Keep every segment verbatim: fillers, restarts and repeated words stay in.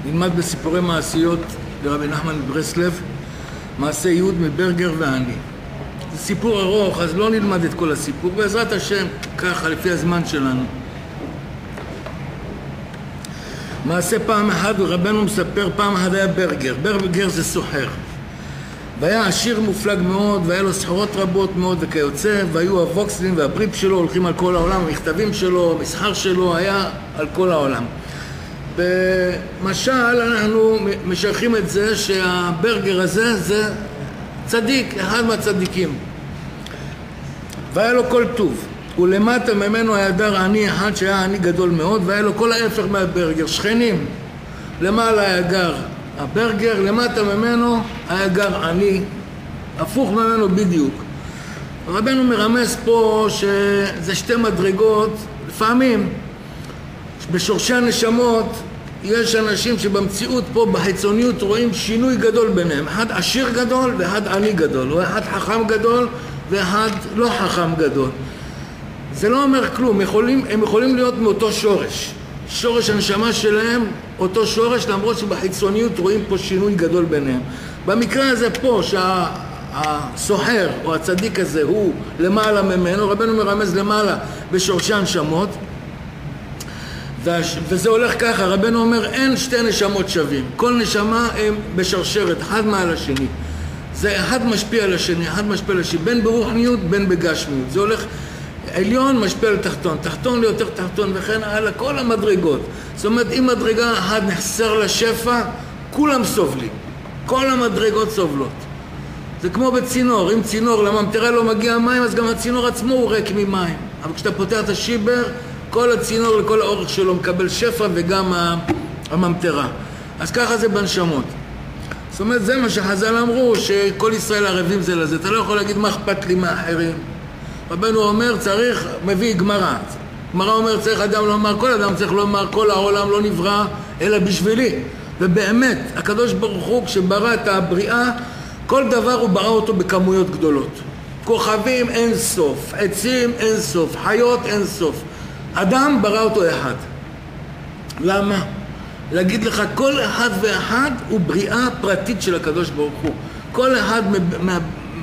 נלמד בסיפורי מעשיות לרבי נחמן מברסלב, מעשה יהוד מברגר ואני. זה סיפור ארוך, אז לא נלמד את כל הסיפור, בעזרת השם, ככה, לפי הזמן שלנו. מעשה פעם אחת, רבנו מספר, פעם אחת היה ברגר. ברגר זה סוחר. והיה עשיר מופלג מאוד, והיה לו סחורות רבות מאוד וכיוצא, והיו הווקסלים והבריפ שלו הולכים על כל העולם, המכתבים שלו, המסחר שלו היה על כל העולם. במשל אנחנו משייכים את זה שהברגר הזה זה צדיק, אחד מהצדיקים. והיה לו כל טוב. ולמטה ממנו היה דר עני אחד שהיה עני גדול מאוד, והיה לו כל ההפך מהברגר, שכנים. למעלה היה גר הברגר, למטה ממנו היה גר עני, הפוך ממנו בדיוק. רבנו מרמז פה שזה שתי מדרגות, לפעמים בשורשי הנשמות יש אנשים שבמציאות פה בחיצוניות רואים שינוי גדול ביניהם, אחד עשיר גדול ואחד עני גדול, או אחד חכם גדול ואחד לא חכם גדול. זה לא אומר כלום, יכולים, הם יכולים להיות מאותו שורש, שורש הנשמה שלהם אותו שורש, למרות שבחיצוניות רואים פה שינוי גדול ביניהם. במקרה הזה פה שהסוחר או הצדיק הזה הוא למעלה ממנו, רבנו מרמז למעלה בשורשי הנשמות, וזה הולך ככה, רבנו אומר אין שתי נשמות שווים, כל נשמה הם בשרשרת, אחד מעל השני, זה אחד משפיע על השני, אחד משפיע על השני, בין ברוחניות בין בגשמיות, זה הולך עליון משפיע על תחתון, תחתון ליותר תחתון וכן הלאה, כל המדרגות. זאת אומרת, אם מדרגה אחת נחסר לשפע, כולם סובלים, כל המדרגות סובלות. זה כמו בצינור, אם צינור לממטרה לא מגיע מים, אז גם הצינור עצמו הוא ריק ממים. אבל כשאתה פותח את השיבר, כל הצינור לכל האורך שלו מקבל שפע וגם הממטרה. אז ככה זה בנשמות. זאת אומרת, זה מה שחז"ל אמרו, שכל ישראל ערבים זה לזה. אתה לא יכול להגיד מה אכפת לי מאחרים. רבנו אומר, צריך, מביא גמרא. גמרא אומר, צריך אדם לומר, כל אדם צריך לומר, כל העולם לא נברא, אלא בשבילי. ובאמת, הקדוש ברוך הוא, כשברא את הבריאה, כל דבר הוא ברא אותו בכמויות גדולות. כוכבים אין סוף, עצים אין סוף, חיות אין סוף. אדם ברא אותו אחד. למה? להגיד לך, כל אחד ואחד הוא בריאה פרטית של הקדוש ברוך הוא. כל אחד, מה,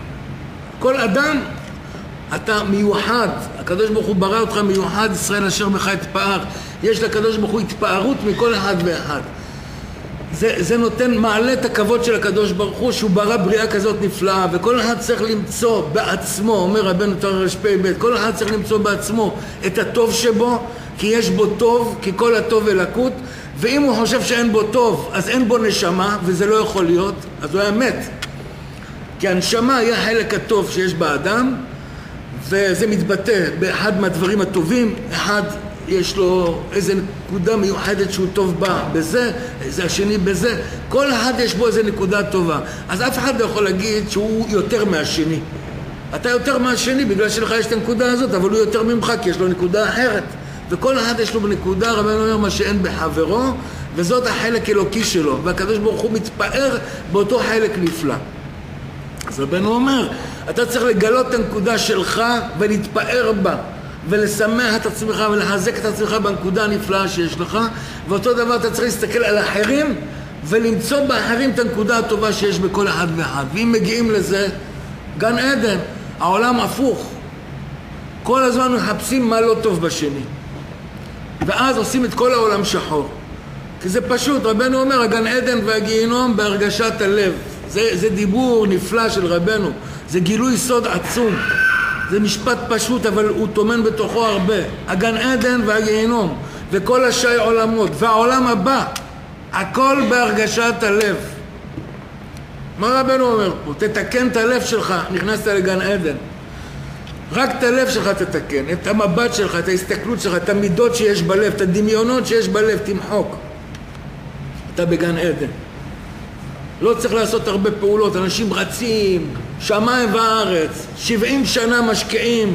כל אדם, אתה מיוחד, הקדוש ברוך הוא ברא אותך מיוחד, ישראל אשר בך התפאר. יש לקדוש ברוך הוא התפארות מכל אחד ואחד. זה, זה נותן, מעלה את הכבוד של הקדוש ברוך הוא, שהוא ברא בריאה כזאת נפלאה, וכל אחד צריך למצוא בעצמו, אומר רבנו תר"פ ב', כל אחד צריך למצוא בעצמו את הטוב שבו, כי יש בו טוב, כי כל הטוב אלוקות, ואם הוא חושב שאין בו טוב, אז אין בו נשמה, וזה לא יכול להיות, אז הוא היה מת. כי הנשמה היא החלק הטוב שיש באדם, וזה מתבטא באחד מהדברים הטובים, אחד יש לו איזה נקודה מיוחדת שהוא טוב בה בזה, זה השני בזה, כל אחד יש בו איזה נקודה טובה. אז אף אחד לא יכול להגיד שהוא יותר מהשני. אתה יותר מהשני בגלל שלך יש את הנקודה הזאת, אבל הוא יותר ממך כי יש לו נקודה אחרת. וכל אחד יש לו בנקודה, רבנו אומר, מה שאין בחברו, וזאת החלק אלוקי שלו, והקדוש ברוך הוא מתפאר באותו חלק נפלא. אז רבנו אומר, אתה צריך לגלות את הנקודה שלך ולהתפאר בה, ולשמח את עצמך ולחזק את עצמך בנקודה הנפלאה שיש לך, ואותו דבר אתה צריך להסתכל על האחרים ולמצוא באחרים את הנקודה הטובה שיש בכל אחד ואחד. ואם מגיעים לזה, גן עדן, העולם הפוך, כל הזמן מחפשים מה לא טוב בשני, ואז עושים את כל העולם שחור, כי זה פשוט. רבנו אומר, הגן עדן והגיהינום בהרגשת הלב. זה, זה דיבור נפלא של רבנו, זה גילוי סוד עצום, זה משפט פשוט אבל הוא תומן בתוכו הרבה. הגן עדן והגיהינום וכל השי עולמות והעולם הבא, הכל בהרגשת הלב. מה רבנו אומר פה? תתקן את הלב שלך, נכנסת לגן עדן, רק את הלב שלך תתקן, את המבט שלך, את ההסתכלות שלך, את המידות שיש בלב, את הדמיונות שיש בלב, תמחוק, אתה בגן עדן. לא צריך לעשות הרבה פעולות, אנשים רצים, שמיים וארץ, שבעים שנה משקיעים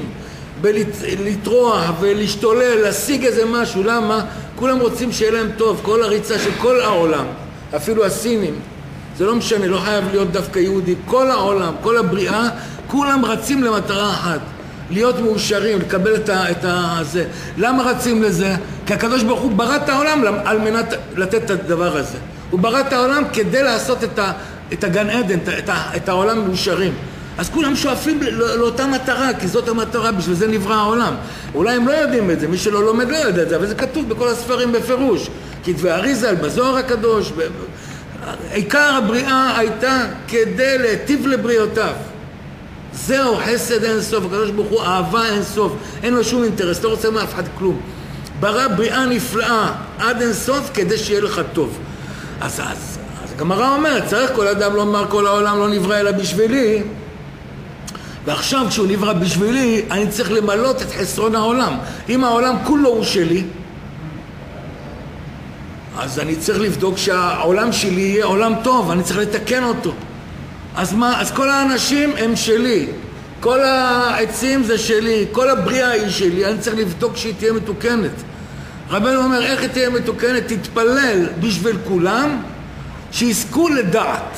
בלטרוח ולהשתולל, להשיג איזה משהו. למה? כולם רוצים שיהיה להם טוב, כל הריצה של כל העולם, אפילו הסינים, זה לא משנה, לא חייב להיות דווקא יהודי, כל העולם, כל הבריאה, כולם רצים למטרה אחת, להיות מאושרים, לקבל את ה, את ה, זה. למה רצים לזה? כי הקדוש ברוך הוא ברא את העולם על מנת לתת את הדבר הזה. הוא ברא את העולם כדי לעשות את, ה, את הגן עדן, את, ה, את העולם מאושרים. אז כולם שואפים לא, לאותה מטרה, כי זאת המטרה, בשביל זה נברא העולם. אולי הם לא יודעים את זה, מי שלא לומד לא יודע את זה, אבל זה כתוב בכל הספרים בפירוש. כתבי אריזל, בזוהר הקדוש, ב... עיקר הבריאה הייתה כדי להיטיב לבריאותיו. זהו חסד אין סוף, הקדוש ברוך הוא אהבה אין סוף, אין לו שום אינטרס, לא רוצה מאף אחד כלום. ברא בריאה נפלאה עד אין סוף כדי שיהיה לך טוב. אז, אז, אז הגמרא אומרת, צריך כל אדם לומר כל העולם לא נברא אלא בשבילי, ועכשיו כשהוא נברא בשבילי אני צריך למלות את חסרון העולם. אם העולם כולו הוא שלי, אז אני צריך לבדוק שהעולם שלי יהיה עולם טוב, אני צריך לתקן אותו. אז מה? אז כל האנשים הם שלי, כל העצים זה שלי, כל הבריאה היא שלי, אני צריך לבדוק שהיא תהיה מתוקנת. רבנו אומר, איך היא תהיה מתוקנת? תתפלל בשביל כולם, שיזכו לדעת.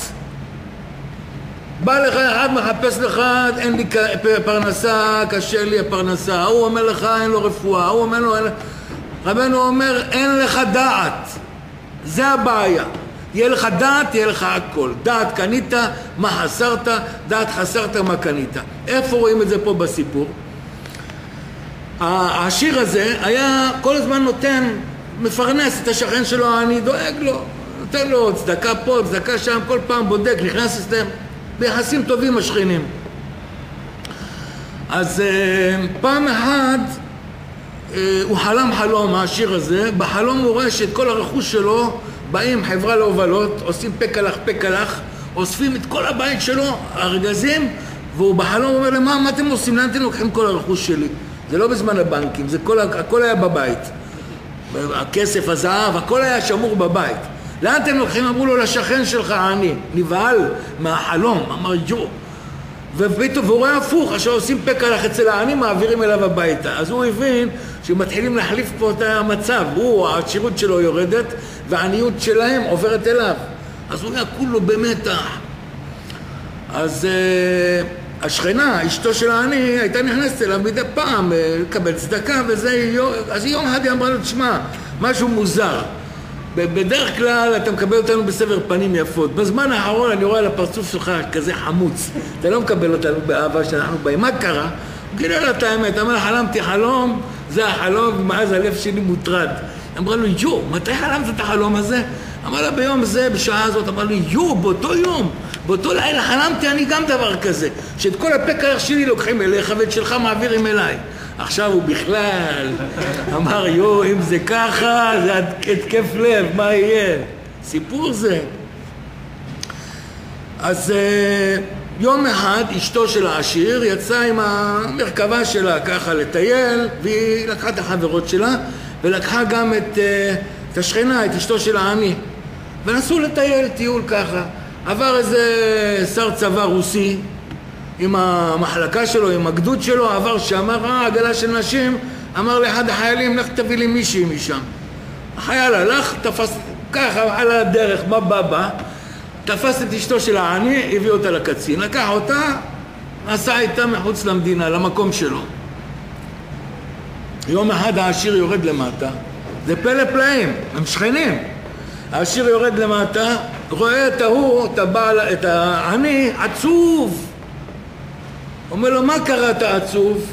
בא לך אחד, מחפש לך, אין לי פרנסה, קשה לי הפרנסה, הוא אומר לך, אין לו רפואה, הוא אומר לו, אין... רבנו אומר, אין לך דעת. זה הבעיה. יהיה לך דעת, יהיה לך הכל. דעת קנית, מה חסרת, דעת חסרת, מה קנית. איפה רואים את זה פה בסיפור? השיר הזה היה כל הזמן נותן, מפרנס את השכן שלו, אני דואג לו, נותן לו צדקה פה, צדקה שם, כל פעם בודק, נכנס אצלם, ביחסים טובים השכנים. אז פעם אחת הוא חלם חלום, השיר הזה, בחלום הוא רואה שאת כל הרכוש שלו באים חברה להובלות, עושים פקלח פקלח, אוספים את כל הבית שלו, ארגזים, והוא בחלום אומר להם, מה, מה אתם עושים? לאן אתם לוקחים כל הרכוש שלי? זה לא בזמן הבנקים, זה כל, הכל היה בבית. הכסף, הזהב, הכל היה שמור בבית. לאן אתם לוקחים? אמרו לו, לשכן שלך אני. נבהל מהחלום, אמר ג'ו. ופתאום הוא רואה הפוך, עכשיו עושים פקלח אצל העני, מעבירים אליו הביתה. אז הוא הבין שמתחילים להחליף פה את המצב. הוא, העשירות שלו יורדת, והעניות שלהם עוברת אליו. אז הוא היה כולו במתח. אז uh, השכנה, אשתו של העני, הייתה נכנסת אליו מדי פעם, לקבל צדקה וזה, אז יום אחד היא אמרה לו, תשמע, משהו מוזר. בדרך כלל אתה מקבל אותנו בסבר פנים יפות. בזמן האחרון אני רואה על הפרצוף שלך כזה חמוץ. אתה לא מקבל אותנו באהבה שאנחנו באים. מה קרה? הוא גילה לה את האמת. אמר לה, חלמתי חלום, זה החלום, ומאז הלב שלי מוטרד. אמרה לו, יו, מתי חלמת את החלום הזה? אמר לה, ביום זה, בשעה הזאת. אמר לי, יו, באותו יום, באותו לילה חלמתי אני גם דבר כזה, שאת כל הפקח שלי לוקחים אליך ואת שלך מעבירים אליי. עכשיו הוא בכלל אמר, יו, אם זה ככה, זה התקף לב, מה יהיה? סיפור זה. אז יום אחד אשתו של העשיר יצאה עם המרכבה שלה ככה לטייל, והיא לקחה את החברות שלה ולקחה גם את, את השכנה, את אשתו של העני, ונסעו לטייל טיול ככה. עבר איזה שר צבא רוסי עם המחלקה שלו, עם הגדוד שלו, עבר שם, ראה עגלה של נשים, אמר לאחד החיילים, לך תביא לי מישהי משם. החייל הלך, תפס ככה על הדרך, מה בא בא, תפס את אשתו של העני, הביא אותה לקצין, לקח אותה, נסע איתה מחוץ למדינה, למקום שלו. יום אחד העשיר יורד למטה, זה פלא פלאים, הם שכנים. העשיר יורד למטה, רואה את ההוא, את הבעל, את העני, עצוב. אומר לו, מה קרה אתה עצוב?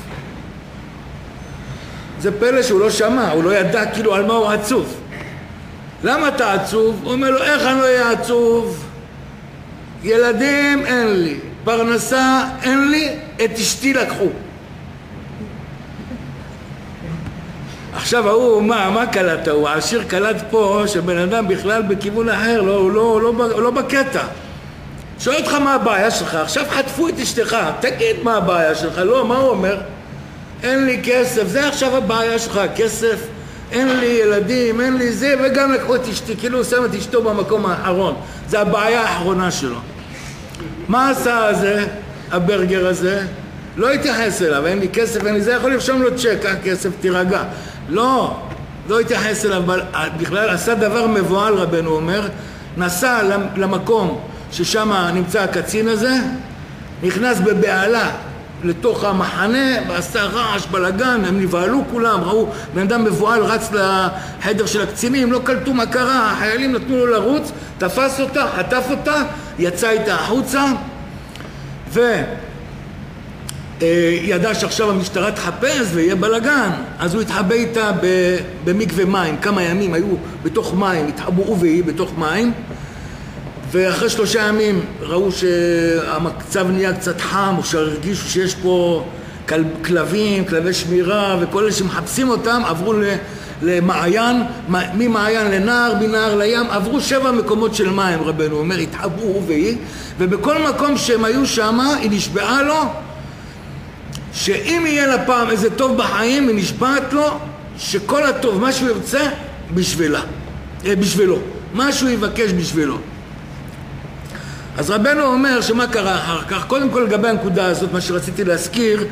זה פלא שהוא לא שמע, הוא לא ידע כאילו על מה הוא עצוב. למה אתה עצוב? הוא אומר לו, איך אני לא אהיה עצוב? ילדים אין לי, פרנסה אין לי, את אשתי לקחו. עכשיו הוא, מה, מה קלט? הוא העשיר קלט פה שבן אדם בכלל בכיוון אחר, לא, הוא לא, לא, לא, לא בקטע. שואל אותך מה הבעיה שלך, עכשיו חטפו את אשתך, תגיד מה הבעיה שלך, לא, מה הוא אומר? אין לי כסף, זה עכשיו הבעיה שלך, כסף, אין לי ילדים, אין לי זה, וגם לקחו את אשתי, כאילו הוא שם את אשתו במקום האחרון, זה הבעיה האחרונה שלו. מה עשה הזה, הברגר הזה? לא התייחס אליו, אין לי כסף, אין לי זה, יכול לרשום לו צ'ק, אה, כסף, תירגע. לא, לא התייחס אליו, אבל בכלל עשה דבר מבועל, רבנו אומר, נסע למקום ששם נמצא הקצין הזה, נכנס בבעלה, לתוך המחנה ועשה רעש, בלגן, הם נבהלו כולם, ראו בן אדם מבועל רץ לחדר של הקצינים, לא קלטו מה קרה, החיילים נתנו לו לרוץ, תפס אותה, חטף אותה, יצא איתה החוצה וידע שעכשיו המשטרה תחפש ויהיה בלגן, אז הוא התחבא איתה במקווה מים, כמה ימים היו בתוך מים, התחבאו הוא והיא בתוך מים, ואחרי שלושה ימים ראו שהמצב נהיה קצת חם, או שהרגישו שיש פה כל, כלבים, כלבי שמירה, וכל אלה שמחפשים אותם עברו למעיין, ממעיין לנהר, מנהר לים, עברו שבע מקומות של מים, רבנו אומר, התחבאו הוא והיא, ובכל מקום שהם היו שם, היא נשבעה לו, שאם יהיה לה פעם איזה טוב בחיים, היא נשבעת לו, שכל הטוב, מה שהוא ירצה, בשבילה, בשבילו, מה שהוא יבקש בשבילו. אז רבנו אומר שמה קרה אחר כך, קודם כל לגבי הנקודה הזאת, מה שרציתי להזכיר,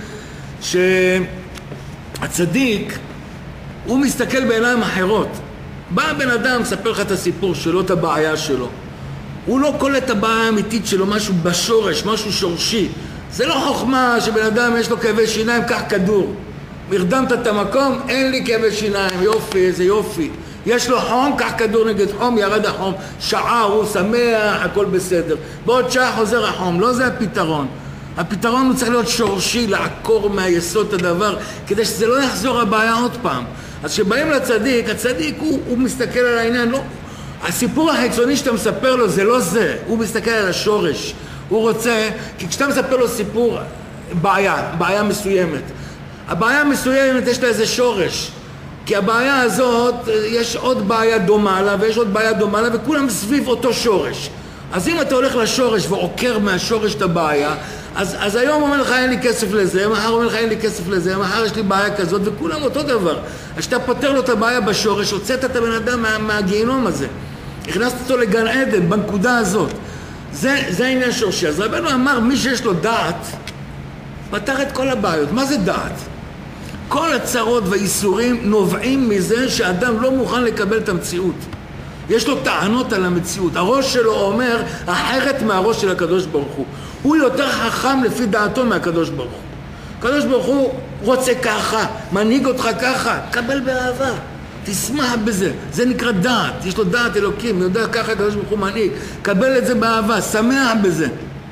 שהצדיק, הוא מסתכל בעיניים אחרות. בא בן אדם, מספר לך את הסיפור שלו, את הבעיה שלו. הוא לא קולט את הבעיה האמיתית שלו, משהו בשורש, משהו שורשי. זה לא חוכמה שבן אדם יש לו כאבי שיניים, קח כדור. הרדמת את המקום, אין לי כאבי שיניים, יופי, איזה יופי. יש לו חום, קח כדור נגד חום, ירד החום, שעה, הוא שמח, הכל בסדר. בעוד שעה חוזר החום, לא זה הפתרון. הפתרון הוא צריך להיות שורשי, לעקור מהיסוד את הדבר, כדי שזה לא יחזור הבעיה עוד פעם. אז כשבאים לצדיק, הצדיק הוא, הוא מסתכל על העניין, לא, הסיפור החיצוני שאתה מספר לו זה לא זה, הוא מסתכל על השורש. הוא רוצה, כי כשאתה מספר לו סיפור, בעיה, בעיה מסוימת. הבעיה המסוימת יש לה איזה שורש. כי הבעיה הזאת, יש עוד בעיה דומה לה, ויש עוד בעיה דומה לה, וכולם סביב אותו שורש. אז אם אתה הולך לשורש ועוקר מהשורש את הבעיה, אז, אז היום אומר לך אין לי כסף לזה, מחר אומר לך אין לי כסף לזה, מחר יש לי בעיה כזאת, וכולם אותו דבר. אז שאתה פותר לו את הבעיה בשורש, הוצאת את הבן אדם מה, מהגיהנום הזה. הכנסת אותו לגן עדן, בנקודה הזאת. זה, זה העניין שורשי. אז רבנו אמר, מי שיש לו דעת, פתר את כל הבעיות. מה זה דעת? כל הצרות והאיסורים נובעים מזה שאדם לא מוכן לקבל את המציאות. יש לו טענות על המציאות. הראש שלו אומר אחרת מהראש של הקדוש ברוך הוא. הוא יותר חכם לפי דעתו מהקדוש ברוך הוא. הקדוש ברוך הוא רוצה ככה, מנהיג אותך ככה, קבל באהבה, תשמח בזה. זה נקרא דעת, יש לו דעת אלוקים, יודע ככה הקדוש ברוך הוא מנהיג, קבל את זה באהבה, שמח בזה.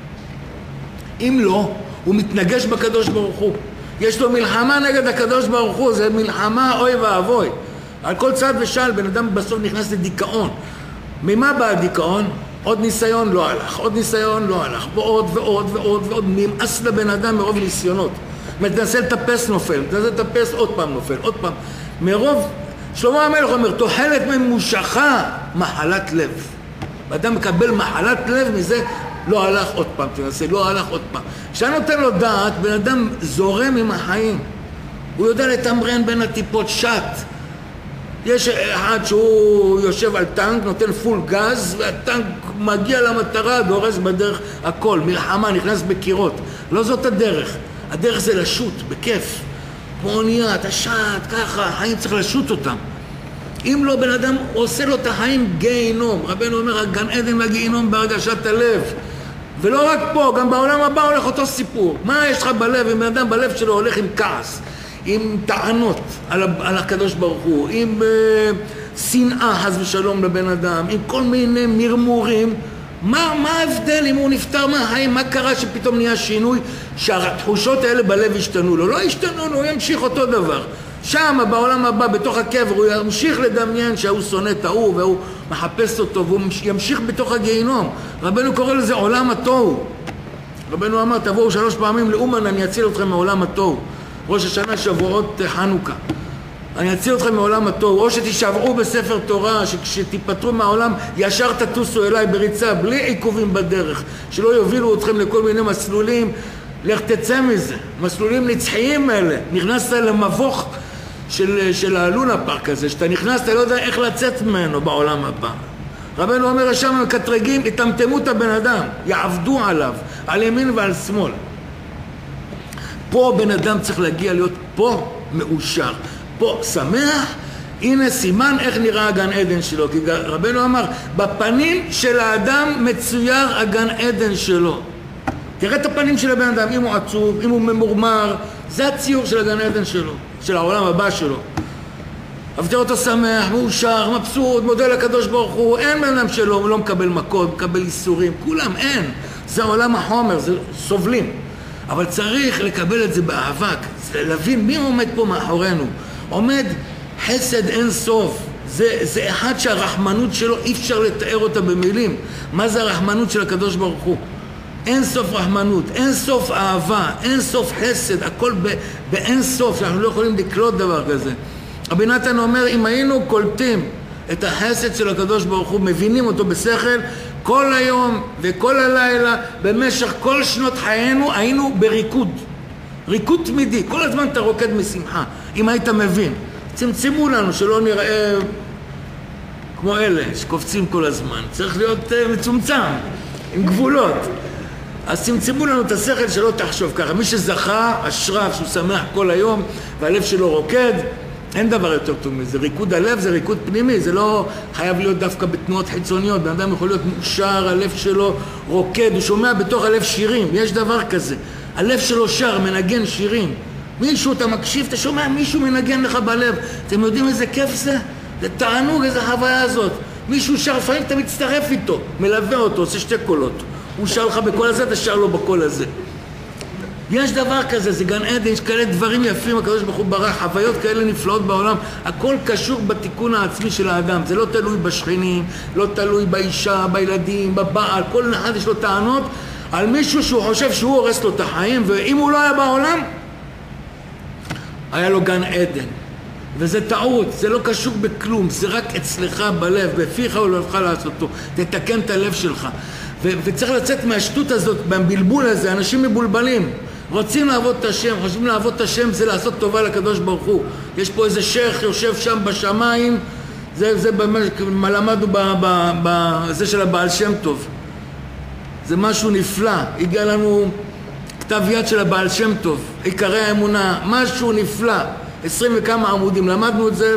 אם לא, הוא מתנגש בקדוש ברוך הוא. יש לו מלחמה נגד הקדוש ברוך הוא, זה מלחמה אוי ואבוי. על כל צד ושל בן אדם בסוף נכנס לדיכאון. ממה בא הדיכאון? עוד ניסיון לא הלך, עוד ניסיון לא הלך, ועוד ועוד ועוד ועוד, נמאס לבן אדם מרוב ניסיונות. מתנסה לטפס נופל, מתנסה לטפס עוד פעם נופל, עוד פעם. מרוב, שלמה המלך אומר, תוחלת ממושכה מחלת לב. אדם מקבל מחלת לב מזה, לא הלך עוד פעם, תנסה, לא הלך עוד פעם. כשאני נותן לו דעת, בן אדם זורם עם החיים. הוא יודע לתמרן בין הטיפות שט. יש אחד שהוא יושב על טנק, נותן פול גז, והטנק מגיע למטרה, דורס בדרך הכל, מלחמה, נכנס בקירות. לא זאת הדרך. הדרך זה לשוט, בכיף. כמו אונייה, אתה שט, ככה, החיים צריך לשוט אותם. אם לא, בן אדם עושה לו את החיים גיהנום. רבנו אומר, הגן עדן והגיהנום בהרגשת הלב. ולא רק פה, גם בעולם הבא הולך אותו סיפור. מה יש לך בלב? אם בן אדם בלב שלו הולך עם כעס, עם טענות על, על הקדוש ברוך הוא, עם uh, שנאה חס ושלום לבן אדם, עם כל מיני מרמורים, מה, מה ההבדל אם הוא נפטר מהחיים? מה קרה שפתאום נהיה שינוי שהתחושות האלה בלב השתנו לו? לא השתנו, הוא ימשיך אותו דבר. שם, בעולם הבא, בתוך הקבר, הוא ימשיך לדמיין שהוא שונא את ההוא והוא מחפש אותו והוא ימשיך בתוך הגיהנום. רבנו קורא לזה עולם התוהו. רבנו אמר, תבואו שלוש פעמים לאומן, אני אציל אתכם מעולם התוהו. ראש השנה, שבועות, חנוכה. אני אציל אתכם מעולם התוהו. או שתשבעו בספר תורה, שכשתיפטרו מהעולם, ישר תטוסו אליי בריצה, בלי עיכובים בדרך. שלא יובילו אתכם לכל מיני מסלולים. לך תצא מזה. מסלולים נצחיים האלה. נכנסת למבוך של, של הלונה פארק הזה, שאתה נכנס, אתה לא יודע איך לצאת ממנו בעולם הבא. רבנו אומר, שם מקטרגים, יטמטמו את הבן אדם, יעבדו עליו, על ימין ועל שמאל. פה בן אדם צריך להגיע להיות פה מאושר, פה שמח. הנה סימן איך נראה הגן עדן שלו, כי רבנו אמר, בפנים של האדם מצויר הגן עדן שלו. תראה את הפנים של הבן אדם, אם הוא עצוב, אם הוא ממורמר, זה הציור של הגן עדן שלו, של העולם הבא שלו. אבל תראה אותו שמח, מאושר, מבסוט, מודה לקדוש ברוך הוא, אין בן אדם שלו, הוא לא מקבל מכות, מקבל איסורים, כולם אין. זה עולם החומר, זה סובלים. אבל צריך לקבל את זה באהבה, להבין מי עומד פה מאחורינו. עומד חסד אין סוף. זה, זה אחד שהרחמנות שלו אי אפשר לתאר אותה במילים. מה זה הרחמנות של הקדוש ברוך הוא? אין סוף רחמנות, אין סוף אהבה, אין סוף חסד, הכל ב, באין סוף, שאנחנו לא יכולים לקלוט דבר כזה. רבי נתן אומר, אם היינו קולטים את החסד של הקדוש ברוך הוא, מבינים אותו בשכל, כל היום וכל הלילה, במשך כל שנות חיינו, היינו בריקוד. ריקוד תמידי, כל הזמן אתה רוקד משמחה, אם היית מבין. צמצמו לנו שלא נראה כמו אלה שקופצים כל הזמן. צריך להיות uh, מצומצם, עם גבולות. אז צמצמו לנו את השכל שלא תחשוב ככה. מי שזכה, אשריו, שהוא שמח כל היום, והלב שלו רוקד, אין דבר יותר טוב מזה. ריקוד הלב זה ריקוד פנימי, זה לא חייב להיות דווקא בתנועות חיצוניות. בן אדם יכול להיות מאושר, הלב שלו רוקד, הוא שומע בתוך הלב שירים, יש דבר כזה. הלב שלו שר, מנגן שירים. מישהו, אתה מקשיב, אתה שומע, מישהו מנגן לך בלב. אתם יודעים איזה כיף זה? זה תענוג, איזה חוויה הזאת. מישהו שר, לפעמים אתה מצטרף איתו, מלווה אותו, עושה שתי קולות. הוא שר לך בקול הזה, אתה שר לו בקול הזה. יש דבר כזה, זה גן עדן, יש כאלה דברים יפים, הקדוש ברוך הוא ברא, חוויות כאלה נפלאות בעולם, הכל קשור בתיקון העצמי של האדם, זה לא תלוי בשכנים, לא תלוי באישה, בילדים, בבעל, כל אחד יש לו טענות על מישהו שהוא חושב שהוא הורס לו את החיים, ואם הוא לא היה בעולם, היה לו גן עדן. וזה טעות, זה לא קשור בכלום, זה רק אצלך בלב, בפיך ולבך לעשותו, תתקן את הלב שלך. ו- וצריך לצאת מהשטות הזאת, בבלבול הזה, אנשים מבולבלים, רוצים לעבוד את השם, חושבים לעבוד את השם זה לעשות טובה לקדוש ברוך הוא. יש פה איזה שייך יושב שם בשמיים, זה, זה מה למדנו בזה של הבעל שם טוב. זה משהו נפלא, הגיע לנו כתב יד של הבעל שם טוב, עיקרי האמונה, משהו נפלא, עשרים וכמה עמודים, למדנו את זה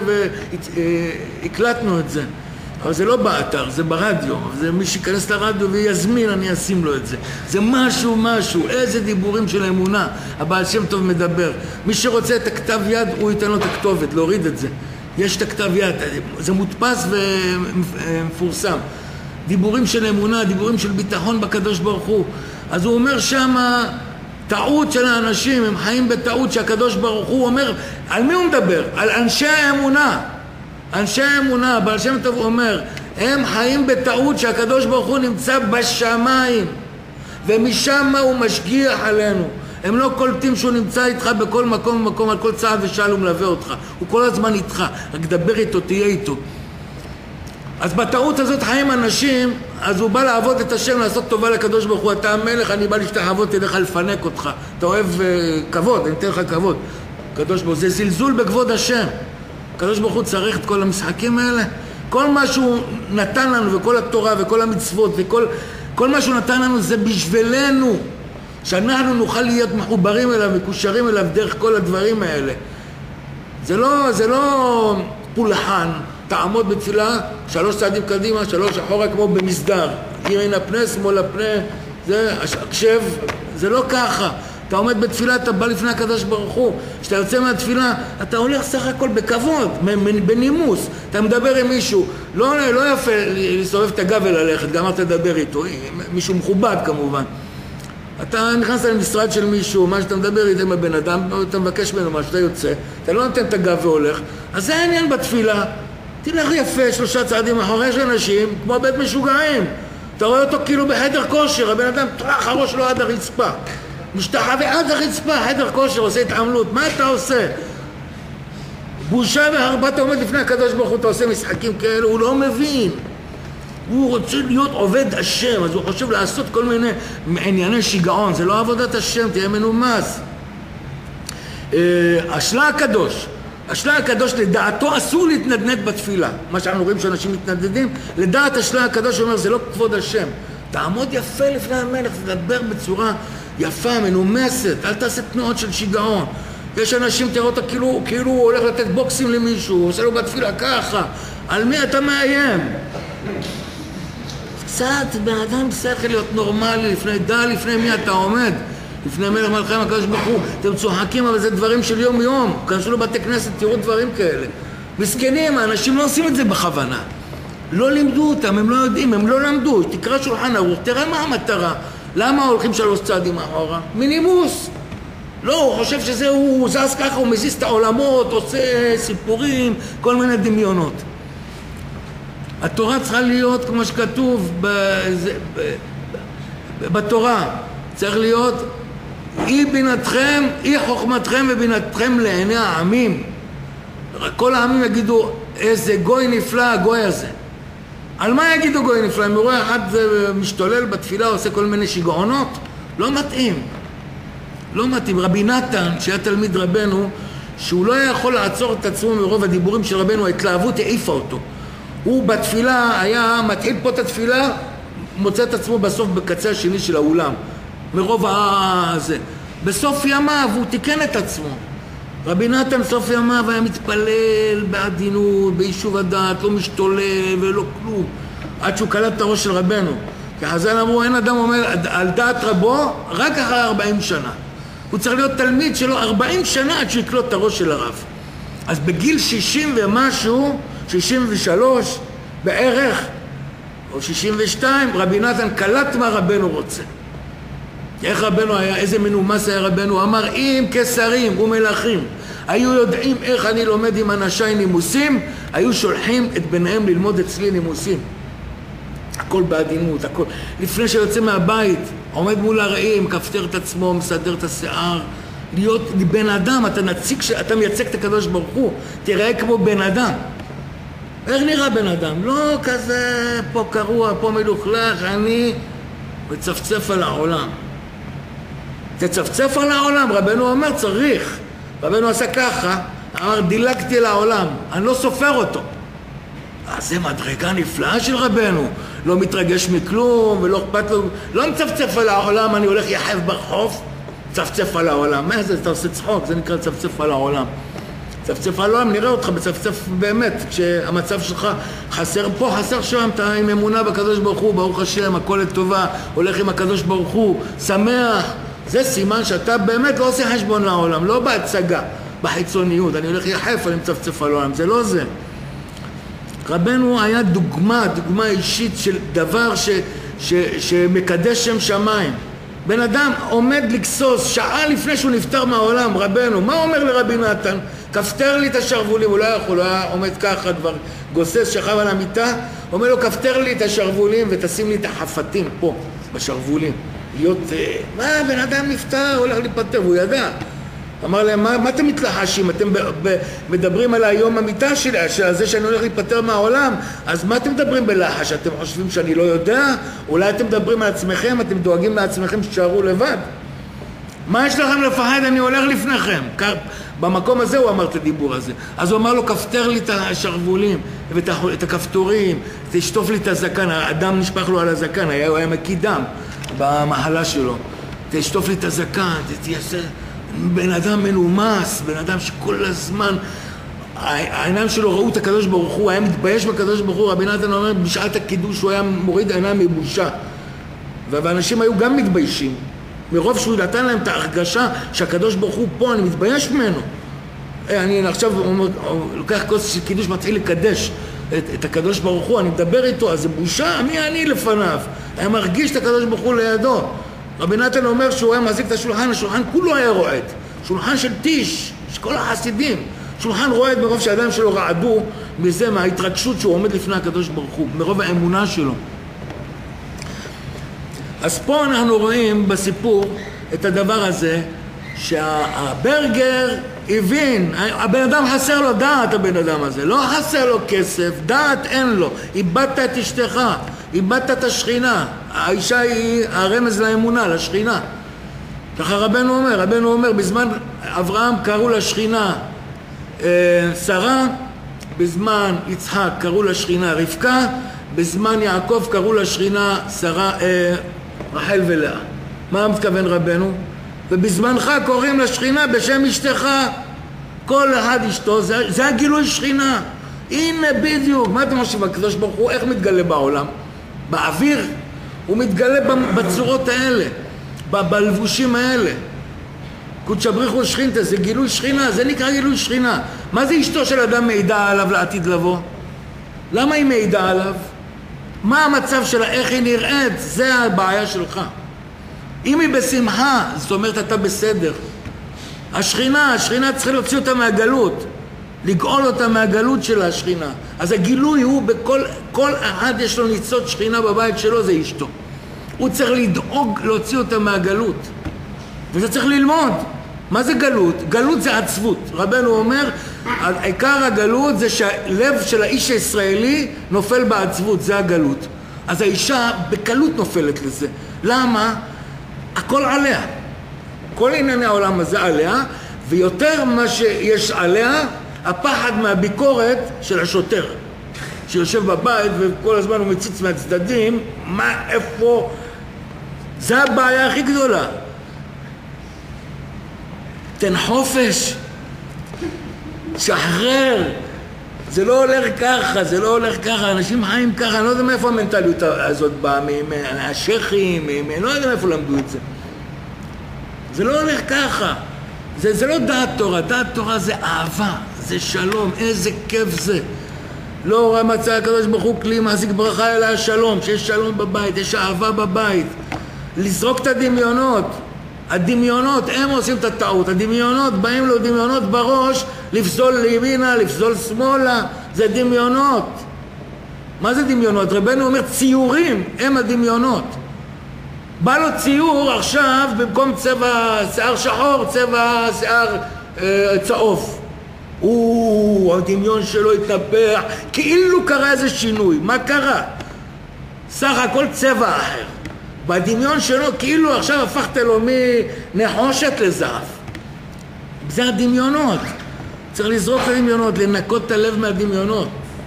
והקלטנו את זה. אבל זה לא באתר, זה ברדיו, זה מי שיכנס לרדיו ויזמין, אני אשים לו את זה. זה משהו, משהו, איזה דיבורים של האמונה, הבעל שם טוב מדבר. מי שרוצה את הכתב יד, הוא ייתן לו את הכתובת, להוריד את זה. יש את הכתב יד, זה מודפס ומפורסם. דיבורים של אמונה, דיבורים של ביטחון בקדוש ברוך הוא. אז הוא אומר שמה, טעות של האנשים, הם חיים בטעות שהקדוש ברוך הוא אומר, על מי הוא מדבר? על אנשי האמונה. אנשי האמונה, בעל שם טוב אומר, הם חיים בטעות שהקדוש ברוך הוא נמצא בשמיים, ומשם הוא משגיח עלינו. הם לא קולטים שהוא נמצא איתך בכל מקום ומקום, על כל צעד ושעל הוא מלווה אותך. הוא כל הזמן איתך, רק דבר איתו, תהיה איתו. אז בטעות הזאת חיים אנשים, אז הוא בא לעבוד את השם, לעשות טובה לקדוש ברוך הוא. אתה המלך, אני בא להשתחוות, תלך לפנק אותך. אתה אוהב uh, כבוד, אני אתן לך כבוד. קדוש ברוך הוא, זה זלזול בכבוד השם. הקדוש ברוך הוא צריך את כל המשחקים האלה. כל מה שהוא נתן לנו, וכל התורה וכל המצוות וכל כל מה שהוא נתן לנו זה בשבילנו, שאנחנו נוכל להיות מחוברים אליו, מקושרים אליו דרך כל הדברים האלה. זה לא, זה לא פולחן, תעמוד בתפילה, שלוש צעדים קדימה, שלוש אחורה כמו במסדר. ימין הפנה, שמאל הפנה, זה הקשב, זה לא ככה. אתה עומד בתפילה, אתה בא לפני הקדוש ברוך הוא. כשאתה יוצא מהתפילה, אתה הולך סך הכל בכבוד, בנימוס. אתה מדבר עם מישהו, לא, לא יפה לסובב את הגב וללכת, גם אתה תדבר איתו, מישהו מכובד כמובן. אתה נכנס למשרד של מישהו, מה שאתה מדבר איתו עם הבן אדם, אתה מבקש ממנו מה שאתה יוצא, אתה לא נותן את הגב והולך, אז זה העניין בתפילה. תלך יפה, שלושה צעדים אחרי של אנשים, כמו בית משוגעים. אתה רואה אותו כאילו בחדר כושר, הבן אדם טרח הראש לו עד הרצפה. משתחווה עד הרצפה, חדר כושר, עושה התעמלות. מה אתה עושה? בושה והרבה, אתה עומד לפני הקדוש ברוך הוא, אתה עושה משחקים כאלה, הוא לא מבין. הוא רוצה להיות עובד השם, אז הוא חושב לעשות כל מיני ענייני שיגעון. זה לא עבודת השם, תהיה מנומס. השלה הקדוש. השלה הקדוש לדעתו אסור להתנדנד בתפילה. מה שאנחנו רואים שאנשים מתנדדים, לדעת השלה הקדוש אומר, זה לא כבוד השם. תעמוד יפה לפני המלך, תדבר בצורה יפה, מנומסת, אל תעשה תנועות של שיגעון. יש אנשים, תראו אותה כאילו, כאילו הוא הולך לתת בוקסים למישהו, הוא עושה לו בתפילה ככה. על מי אתה מאיים? קצת בן אדם צריך להיות נורמלי, לפני דה, לפני מי אתה עומד? לפני מלך מלכי הקדוש ברוך הוא. אתם צוחקים, אבל זה דברים של יום יום. כנסו לבתי כנסת, תראו דברים כאלה. מסכנים, האנשים לא עושים את זה בכוונה. לא לימדו אותם, הם לא יודעים, הם לא למדו. תקרא שולחן ערוך, תראה מה המטרה. למה הולכים שלוש צעדים אחורה? מינימוס. לא, הוא חושב שזה, הוא זז ככה, הוא מזיז את העולמות, עושה סיפורים, כל מיני דמיונות. התורה צריכה להיות כמו שכתוב בזה, בתורה. צריך להיות אי בינתכם, אי חוכמתכם ובינתכם לעיני העמים. כל העמים יגידו, איזה גוי נפלא הגוי הזה. על מה יגידו גוי נפלא? אם רואה אחד משתולל בתפילה, עושה כל מיני שיגעונות, לא מתאים. לא מתאים. רבי נתן, שהיה תלמיד רבנו, שהוא לא יכול לעצור את עצמו מרוב הדיבורים של רבנו, ההתלהבות העיפה אותו. הוא בתפילה היה מתחיל פה את התפילה, מוצא את עצמו בסוף בקצה השני של האולם. מרוב הזה. בסוף ימיו הוא תיקן את עצמו. רבי נתן סוף ימיו היה מתפלל בעדינות, ביישוב הדעת, לא משתולל ולא כלום. עד שהוא קלט את הראש של רבנו. כי חז"ל אמרו, אין אדם אומר על דעת רבו רק אחרי ארבעים שנה. הוא צריך להיות תלמיד שלו ארבעים שנה עד שיקלוט את הראש של הרב. אז בגיל שישים ומשהו, שישים ושלוש בערך, או שישים ושתיים, רבי נתן קלט מה רבנו רוצה. איך רבנו היה, איזה מנומס היה רבנו, אמר אם כשרים ומלכים היו יודעים איך אני לומד עם אנשי נימוסים, היו שולחים את ביניהם ללמוד אצלי נימוסים. הכל בעדינות, הכל. לפני שיוצא מהבית, עומד מול הרעים, כפתר את עצמו, מסדר את השיער, להיות בן אדם, אתה נציג, אתה מייצג את הקדוש ברוך הוא, תראה כמו בן אדם. איך נראה בן אדם? לא כזה פה קרוע, פה מלוכלך, אני מצפצף על העולם. תצפצף על העולם, רבנו אומר צריך. רבנו עשה ככה, אמר דילגתי על העולם, אני לא סופר אותו. אז זה מדרגה נפלאה של רבנו, לא מתרגש מכלום ולא אכפת לו, לא מצפצף על העולם, אני הולך יחב ברחוב, צפצף על העולם. מה זה? אתה עושה צחוק, זה נקרא צפצף על העולם. צפצף על העולם, נראה אותך בצפצף באמת, כשהמצב שלך חסר פה, חסר שם, אתה עם אמונה בקדוש ברוך הוא, ברוך השם, הכל לטובה, הולך עם הקדוש ברוך הוא, שמח. זה סימן שאתה באמת לא עושה חשבון לעולם, לא בהצגה, בחיצוניות. אני הולך יחף, אני מצפצף על העולם, זה לא זה. רבנו היה דוגמה, דוגמה אישית של דבר ש, ש, שמקדש שם שמיים. בן אדם עומד לקסוס שעה לפני שהוא נפטר מהעולם, רבנו, מה אומר לרבי נתן? כפתר לי את השרבולים, הוא לא יכול, הוא היה עומד ככה כבר, גוסס, שכב על המיטה, אומר לו, כפתר לי את השרבולים ותשים לי את החפתים פה, בשרבולים. להיות, מה, בן אדם נפטר, הולך להיפטר, והוא ידע. אמר להם, מה, מה אתם מתלחשים? אתם ב, ב, מדברים על היום המיטה שלי, על זה שאני הולך להיפטר מהעולם, אז מה אתם מדברים בלחש? אתם חושבים שאני לא יודע? אולי אתם מדברים על עצמכם, אתם דואגים לעצמכם שתשארו לבד? מה יש לכם לפחד? אני הולך לפניכם. במקום הזה הוא אמר את הדיבור הזה. אז הוא אמר לו, כפתר לי את השרבולים, את הכפתורים, תשטוף לי את הזקן, האדם נשפך לו על הזקן, היה, הוא היה מקידם במחלה שלו. תשטוף לי את הזקן, תייסר... בן אדם מנומס, בן אדם שכל הזמן העיניים שלו ראו את הקדוש ברוך הוא, היה מתבייש בקדוש ברוך הוא. רבי נתן אומר, בשעת הקידוש הוא היה מוריד עיניים מבושה, והאנשים היו גם מתביישים מרוב שהוא נתן להם את ההרגשה שהקדוש ברוך הוא פה, אני מתבייש ממנו. אני עכשיו לוקח כוס של קידוש, מתחיל לקדש את, את הקדוש ברוך הוא, אני מדבר איתו, אז זה בושה, מי אני לפניו? היה מרגיש את הקדוש ברוך הוא לידו. רבי נתן אומר שהוא היה מחזיק את השולחן, השולחן כולו היה רועד, שולחן של טיש, של כל החסידים, שולחן רועד מרוב שהאדם שלו רעדו מזה, מההתרגשות שהוא עומד לפני הקדוש ברוך הוא, מרוב האמונה שלו. אז פה אנחנו רואים בסיפור את הדבר הזה, שהברגר הבין, הבן אדם חסר לו דעת, הבן אדם הזה, לא חסר לו כסף, דעת אין לו, איבדת את אשתך, איבדת את השכינה, האישה היא הרמז לאמונה, לשכינה. ככה רבנו אומר, רבנו אומר, בזמן אברהם קראו לשכינה אה, שרה, בזמן יצחק קראו לשכינה רבקה, בזמן יעקב קראו לשכינה שרה, אה, רחל ולאה. מה מתכוון רבנו? ובזמנך קוראים לשכינה בשם אשתך, כל אחד אשתו, זה, זה הגילוי שכינה. הנה בדיוק, מה אתם חושבים, הקדוש ברוך הוא איך מתגלה בעולם? באוויר, הוא מתגלה בצורות האלה, בלבושים האלה. קודש בריך הוא שכינתה, זה גילוי שכינה, זה נקרא גילוי שכינה. מה זה אשתו של אדם מעידה עליו לעתיד לבוא? למה היא מעידה עליו? מה המצב שלה, איך היא נראית? זה הבעיה שלך. אם היא בשמחה, זאת אומרת אתה בסדר. השכינה, השכינה צריכה להוציא אותה מהגלות, לגאול אותה מהגלות של השכינה. אז הגילוי הוא בכל, כל אחד יש לו ניצות שכינה בבית שלו, זה אשתו. הוא צריך לדאוג להוציא אותה מהגלות. וזה צריך ללמוד. מה זה גלות? גלות זה עצבות. רבנו אומר, עיקר הגלות זה שהלב של האיש הישראלי נופל בעצבות, זה הגלות. אז האישה בקלות נופלת לזה. למה? הכל עליה. כל ענייני העולם הזה עליה, ויותר מה שיש עליה, הפחד מהביקורת של השוטר. שיושב בבית וכל הזמן הוא מציץ מהצדדים, מה, איפה? זה הבעיה הכי גדולה. תן חופש, שחרר, זה לא הולך ככה, זה לא הולך ככה, אנשים חיים ככה, אני לא יודע מאיפה המנטליות הזאת באה, מהשכים, אני לא יודע מאיפה למדו את זה. זה לא הולך ככה, זה, זה לא דעת תורה, דעת תורה זה אהבה, זה שלום, איזה כיף זה. לא מצא הקדוש ברוך הוא כלי מעסיק ברכה אלא השלום, שיש שלום בבית, יש אהבה בבית. לזרוק את הדמיונות, הדמיונות, הם עושים את הטעות, הדמיונות, באים לו דמיונות בראש, לפסול לימינה, לפסול שמאלה, זה דמיונות. מה זה דמיונות? רבנו אומר ציורים, הם הדמיונות. בא לו ציור עכשיו, במקום צבע שיער שחור, צבע שיער אה, צהוב. או, הדמיון שלו התנפח, כאילו קרה איזה שינוי. מה קרה? סך הכל צבע אחר. בדמיון שלו כאילו עכשיו הפכת לו מנחושת לזהב. זה הדמיונות. צריך לזרוק את הדמיונות, לנקות את הלב מהדמיונות.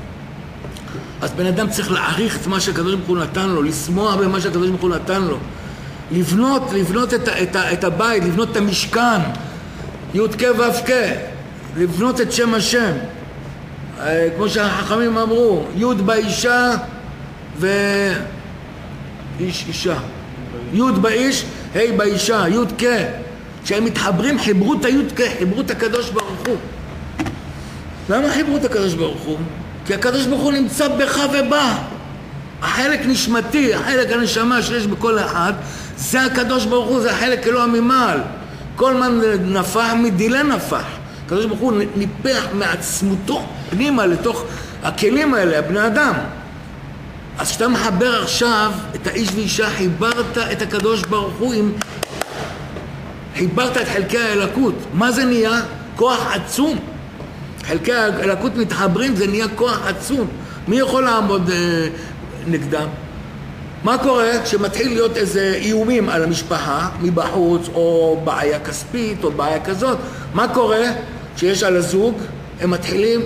אז בן אדם צריך להעריך את מה שהקדוש ברוך הוא נתן לו, לשמוח במה שהקדוש ברוך הוא נתן לו. לבנות, לבנות את, את, את הבית, לבנות את המשכן. י' כ' ו' כ', לבנות את שם השם. כמו שהחכמים אמרו, י' באישה ו... איש אישה, י' באיש, ה' באישה, י' כ', כשהם מתחברים חיברו את הי' כ', חיברו את הקדוש ברוך הוא. למה חיברו את הקדוש ברוך הוא? כי הקדוש ברוך הוא נמצא בך ובא. החלק נשמתי, החלק הנשמה שיש בכל אחד, זה הקדוש ברוך הוא, זה החלק אלוה ממעל. כל מה נפח מדילה נפח. הקדוש ברוך הוא ניפח מעצמותו פנימה לתוך הכלים האלה, הבני אדם. אז כשאתה מחבר עכשיו את האיש ואישה, חיברת את הקדוש ברוך הוא עם... חיברת את חלקי האלוקות. מה זה נהיה? כוח עצום. חלקי האלוקות מתחברים, זה נהיה כוח עצום. מי יכול לעמוד אה, נגדם? מה קורה כשמתחיל להיות איזה איומים על המשפחה מבחוץ, או בעיה כספית, או בעיה כזאת? מה קורה כשיש על הזוג? הם מתחילים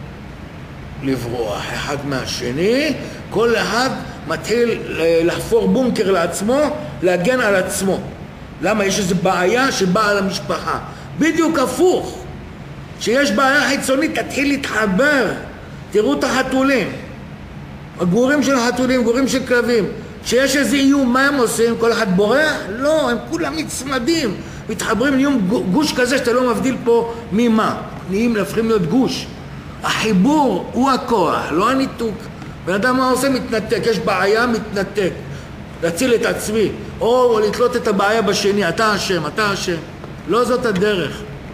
לברוח אחד מהשני, כל אחד מתחיל לחפור בונקר לעצמו, להגן על עצמו. למה? יש איזו בעיה שבאה על המשפחה. בדיוק הפוך. כשיש בעיה חיצונית, תתחיל להתחבר. תראו את החתולים. הגורים של החתולים, גורים של כלבים. כשיש איזה איום, מה הם עושים? כל אחד בורח? לא, הם כולם מצמדים. מתחברים, נהיים גוש כזה שאתה לא מבדיל פה ממה. נהיים להפכים להיות גוש. החיבור הוא הכוח, לא הניתוק. בן אדם מה עושה? מתנתק. יש בעיה, מתנתק. להציל את עצמי. או לתלות את הבעיה בשני. אתה השם, אתה השם. לא זאת הדרך.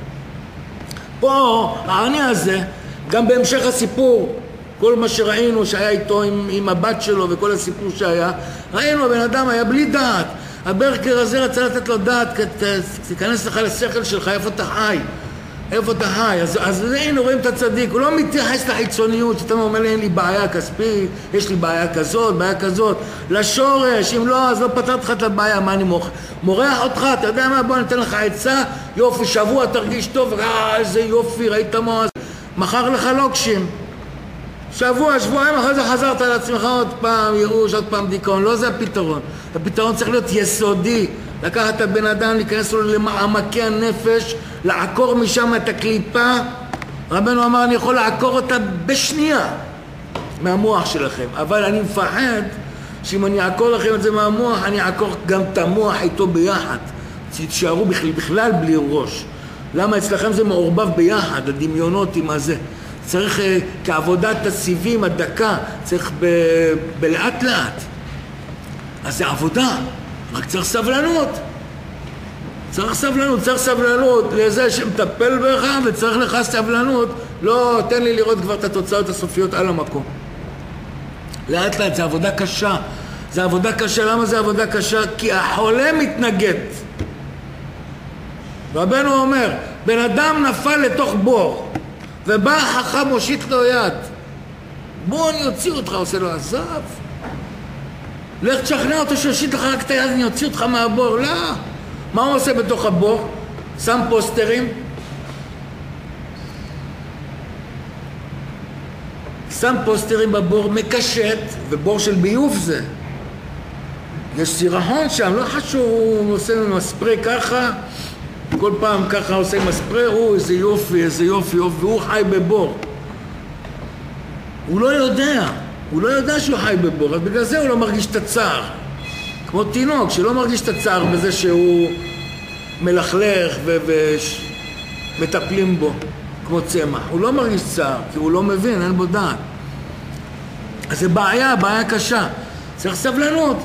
פה, העני הזה, גם בהמשך הסיפור, כל מה שראינו שהיה איתו עם, עם הבת שלו וכל הסיפור שהיה, ראינו, הבן אדם היה בלי דעת. הברקר הזה רצה לתת לו דעת, תיכנס לך לשכל שלך, איפה אתה חי? איפה אתה חי? אז, אז הנה רואים את הצדיק, הוא לא מתייחס לחיצוניות, שאתה אומר לי, אין לי בעיה כספית, יש לי בעיה כזאת, בעיה כזאת, לשורש, אם לא, אז לא פתרת לך את הבעיה, מה אני מוח, מורח אותך, אתה יודע מה, בוא ניתן לך עצה, יופי, שבוע תרגיש טוב, אה, איזה יופי, ראית מה, מחר לך לוקשים, שבוע, שבועיים, אחרי זה חזרת על עצמך עוד פעם, ייאוש, עוד פעם דיכאון, לא זה הפתרון, הפתרון צריך להיות יסודי, לקחת את הבן אדם, להיכנס לו למעמקי הנפש, לעקור משם את הקליפה. רבנו אמר, אני יכול לעקור אותה בשנייה מהמוח שלכם, אבל אני מפחד שאם אני אעקור לכם את זה מהמוח, אני אעקור גם את המוח איתו ביחד. תישארו בכלל, בכלל בלי ראש. למה אצלכם זה מעורבב ביחד, הדמיונות עם הזה. צריך כעבודת הסיבים הדקה, צריך ב, בלאט לאט. אז זה עבודה, רק צריך סבלנות. צריך סבלנות, צריך סבלנות לזה שמטפל בך, וצריך לך סבלנות. לא, תן לי לראות כבר את התוצאות הסופיות על המקום. לאט לאט, זה עבודה קשה. זה עבודה קשה, למה זה עבודה קשה? כי החולה מתנגד. רבנו אומר, בן אדם נפל לתוך בור, ובא החכם מושיט לו יד. בוא אני אוציא אותך, עושה לו עזב. לך תשכנע אותו שיושיט לך רק את היד, אני אוציא אותך מהבור. לא. מה הוא עושה בתוך הבור? שם פוסטרים. שם פוסטרים בבור, מקשט, ובור של ביוב זה. יש סירחון שם, לא חשוב, הוא עושה לנו מספרי ככה, כל פעם ככה עושה מספרי, הוא איזה יופי, איזה יופי, יופי, והוא חי בבור. הוא לא יודע, הוא לא יודע שהוא חי בבור, אז בגלל זה הוא לא מרגיש את הצער. כמו תינוק שלא מרגיש את הצער בזה שהוא מלכלך ומטפלים בו, כמו צמח. הוא לא מרגיש צער, כי הוא לא מבין, אין בו דעת. אז זה בעיה, בעיה קשה. צריך סבלנות.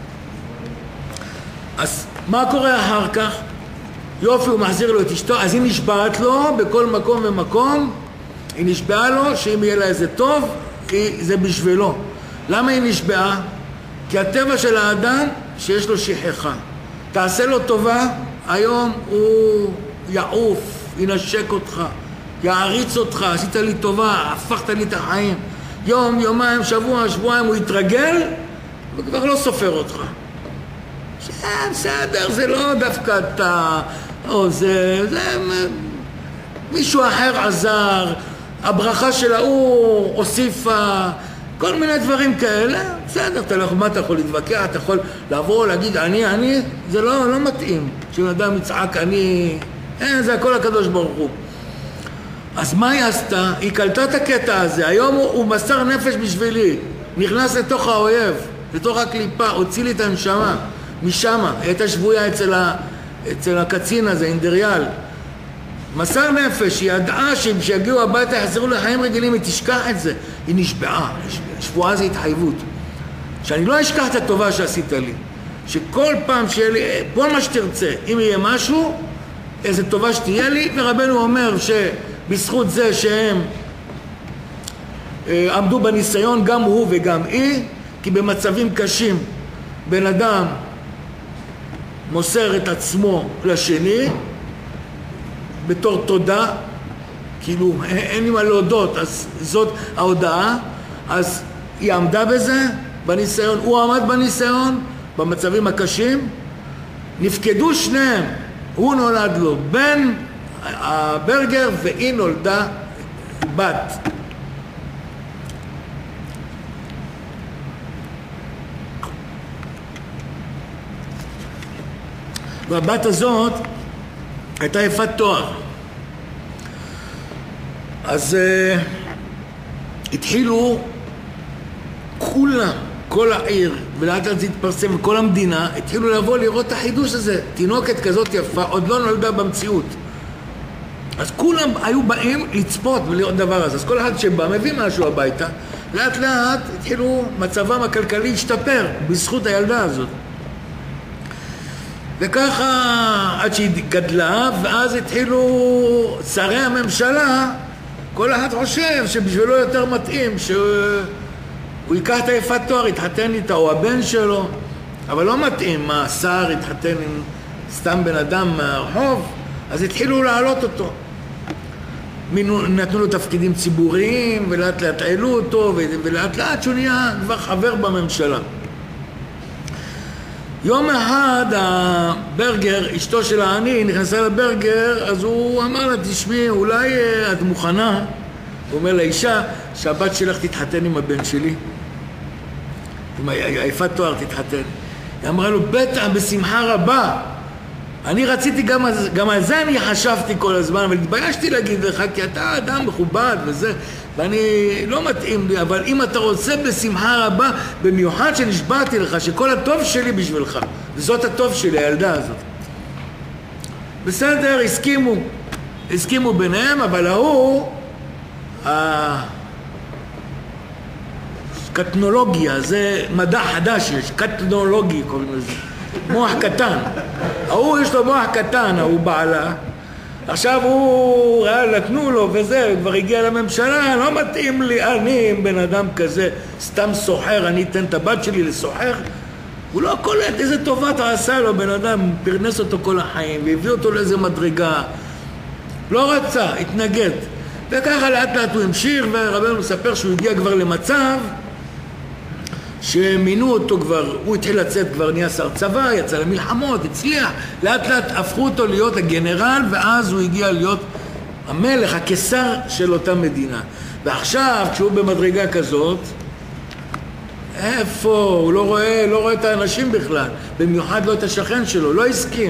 אז מה קורה אחר כך? יופי, הוא מחזיר לו את אשתו, אז היא נשבעת לו בכל מקום ומקום, היא נשבעה לו שאם יהיה לה איזה טוב, זה בשבילו. למה היא נשבעה? כי הטבע של האדם שיש לו שכחה. תעשה לו טובה, היום הוא יעוף, ינשק אותך, יעריץ אותך, עשית לי טובה, הפכת לי את החיים. יום, יומיים, שבוע, שבועיים, הוא יתרגל, וכבר לא סופר אותך. בסדר, זה לא דווקא אתה, או זה, זה, מישהו אחר עזר, הברכה שלה הוא הוסיפה, כל מיני דברים כאלה, בסדר, אתה לא, מה אתה יכול להתווכח, אתה יכול לעבור, להגיד אני, אני, זה לא, לא מתאים, כשאדם יצעק אני, אין, זה הכל הקדוש ברוך הוא. אז מה היא עשתה? היא קלטה את הקטע הזה, היום הוא, הוא מסר נפש בשבילי, נכנס לתוך האויב, לתוך הקליפה, הוציא לי את הנשמה, משם, הייתה שבויה אצל, ה, אצל הקצין הזה, אינדריאל, מסר נפש, היא ידעה שכשיגיעו הביתה יחזרו לחיים רגילים, היא תשכח את זה, היא נשבעה, שבועה זה התחייבות, שאני לא אשכח את הטובה שעשית לי, שכל פעם שיהיה לי, כל מה שתרצה, אם יהיה משהו, איזה טובה שתהיה לי, ורבנו אומר שבזכות זה שהם אה, עמדו בניסיון, גם הוא וגם היא, כי במצבים קשים, בן אדם מוסר את עצמו לשני, בתור תודה, כאילו אין לי מה להודות, אז זאת ההודעה, אז היא עמדה בזה, בניסיון, הוא עמד בניסיון, במצבים הקשים, נפקדו שניהם, הוא נולד לו בן הברגר והיא נולדה בת. והבת הזאת הייתה יפת תואר. אז uh, התחילו כולם, כל העיר, ולאט לאט זה התפרסם, וכל המדינה, התחילו לבוא לראות את החידוש הזה. תינוקת כזאת יפה, עוד לא נולדה במציאות. אז כולם היו באים לצפות ולראות דבר הזה. אז כל אחד שבא מביא משהו הביתה, לאט לאט התחילו, מצבם הכלכלי השתפר בזכות הילדה הזאת. וככה עד שהיא גדלה, ואז התחילו שרי הממשלה, כל אחד חושב שבשבילו יותר מתאים שהוא ייקח את היפת תואר, יתחתן איתה, או הבן שלו, אבל לא מתאים מה שר יתחתן עם סתם בן אדם מהרחוב, אז התחילו להעלות אותו. נתנו לו תפקידים ציבוריים, ולאט לאט העלו אותו, ולאט לאט שהוא נהיה כבר חבר בממשלה. יום אחד הברגר, אשתו של העני, נכנסה לברגר, אז הוא אמר לה, תשמעי, אולי את מוכנה? הוא אומר לאישה, שהבת שלך תתחתן עם הבן שלי, עם היפת תואר תתחתן. היא אמרה לו, בטח, בשמחה רבה. אני רציתי, גם, גם על זה אני חשבתי כל הזמן, אבל התביישתי להגיד לך, כי אתה אדם מכובד וזה, ואני לא מתאים לי, אבל אם אתה רוצה בשמחה רבה, במיוחד שנשבעתי לך, שכל הטוב שלי בשבילך, וזאת הטוב שלי, הילדה הזאת. בסדר, הסכימו, הסכימו ביניהם, אבל ההוא, הקטנולוגיה, זה מדע חדש יש, קטנולוגי קוראים לזה, מוח קטן. ההוא יש לו מוח קטן, ההוא בעלה. עכשיו הוא, נתנו לו וזה, כבר הגיע לממשלה, לא מתאים לי, אני עם בן אדם כזה, סתם סוחר, אני אתן את הבת שלי לסוחר. הוא לא קולט איזה טובה אתה עשה לו, בן אדם פרנס אותו כל החיים, והביא אותו לאיזה מדרגה. לא רצה, התנגד. וככה לאט לאט הוא המשיך, ורבנו מספר שהוא הגיע כבר למצב, שמינו אותו כבר, הוא התחיל לצאת, כבר נהיה שר צבא, יצא למלחמות, הצליח, לאט לאט הפכו אותו להיות הגנרל, ואז הוא הגיע להיות המלך, הקיסר של אותה מדינה. ועכשיו, כשהוא במדרגה כזאת, איפה? הוא לא רואה, לא רואה את האנשים בכלל, במיוחד לא את השכן שלו, לא הסכים.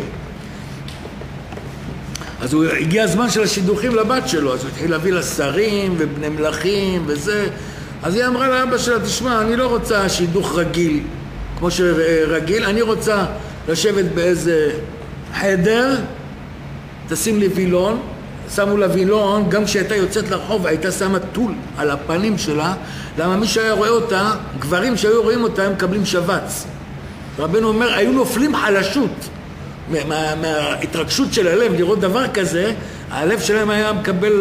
אז הוא הגיע הזמן של השידוכים לבת שלו, אז הוא התחיל להביא לשרים ובני מלכים וזה. אז היא אמרה לאבא שלה, תשמע, אני לא רוצה שידוך רגיל, כמו שרגיל, אני רוצה לשבת באיזה חדר, תשים לי וילון, שמו לה וילון, גם כשהייתה יוצאת לרחוב, הייתה שמה טול על הפנים שלה, למה מי שהיה רואה אותה, גברים שהיו רואים אותה, הם מקבלים שבץ. רבנו אומר, היו נופלים חלשות, מה, מה, מההתרגשות של הלב, לראות דבר כזה, הלב שלהם היה מקבל...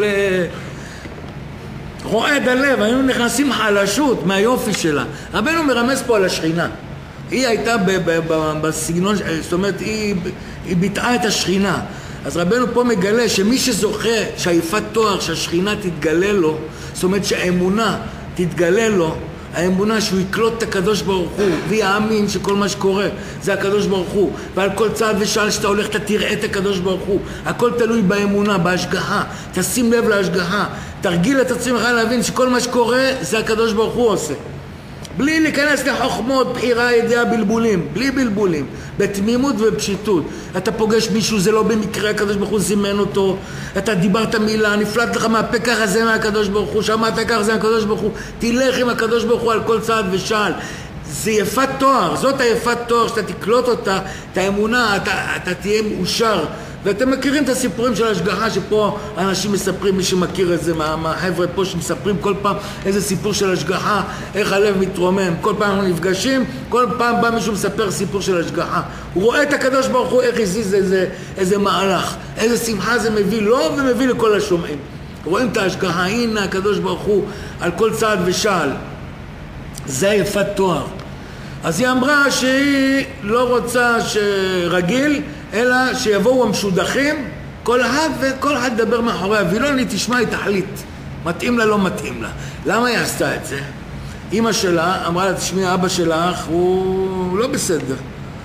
רועד הלב, היינו נכנסים חלשות מהיופי שלה. רבנו מרמז פה על השכינה. היא הייתה ב- ב- ב- בסגנון, זאת אומרת, היא, היא ביטאה את השכינה. אז רבנו פה מגלה שמי שזוכה שהיפת תואר, שהשכינה תתגלה לו, זאת אומרת שהאמונה תתגלה לו, האמונה שהוא יקלוט את הקדוש ברוך הוא, ויאמין שכל מה שקורה זה הקדוש ברוך הוא, ועל כל צעד ושעל שאתה הולך אתה תראה את הקדוש ברוך הוא, הכל תלוי באמונה, בהשגחה, תשים לב להשגחה, תרגיל את עצמך להבין שכל מה שקורה זה הקדוש ברוך הוא עושה, בלי להיכנס לחוכמות, בחירה, ידיעה, בלבולים, בלי בלבולים, בתמימות ובפשיטות. אתה פוגש מישהו, זה לא במקרה, הקדוש ברוך הוא זימן אותו, אתה דיברת מילה, נפלט לך מהפה, ככה זה מהקדוש ברוך הוא, שמעת ככה זה מהקדוש ברוך הוא, תלך עם הקדוש ברוך הוא על כל צעד ושעל. זה יפת תואר, זאת היפת תואר, שאתה תקלוט אותה, את האמונה, אתה, אתה תהיה מאושר. ואתם מכירים את הסיפורים של השגחה שפה אנשים מספרים, מי שמכיר את זה מהחבר'ה פה שמספרים כל פעם איזה סיפור של השגחה, איך הלב מתרומם, כל פעם אנחנו נפגשים, כל פעם בא מישהו מספר סיפור של השגחה, הוא רואה את הקדוש ברוך הוא איך הזיז איזה, איזה מהלך, איזה שמחה זה מביא לו ומביא לכל השומעים. רואים את ההשגחה, הנה הקדוש ברוך הוא על כל צעד ושעל, זה יפת תואר. אז היא אמרה שהיא לא רוצה שרגיל, אלא שיבואו המשודכים, כל אחד וכל אחד דבר מאחורי הווילון, היא תשמע, היא תחליט, מתאים לה, לא מתאים לה. למה היא עשתה את זה? אמא שלה אמרה לה, תשמעי, אבא שלך הוא לא בסדר.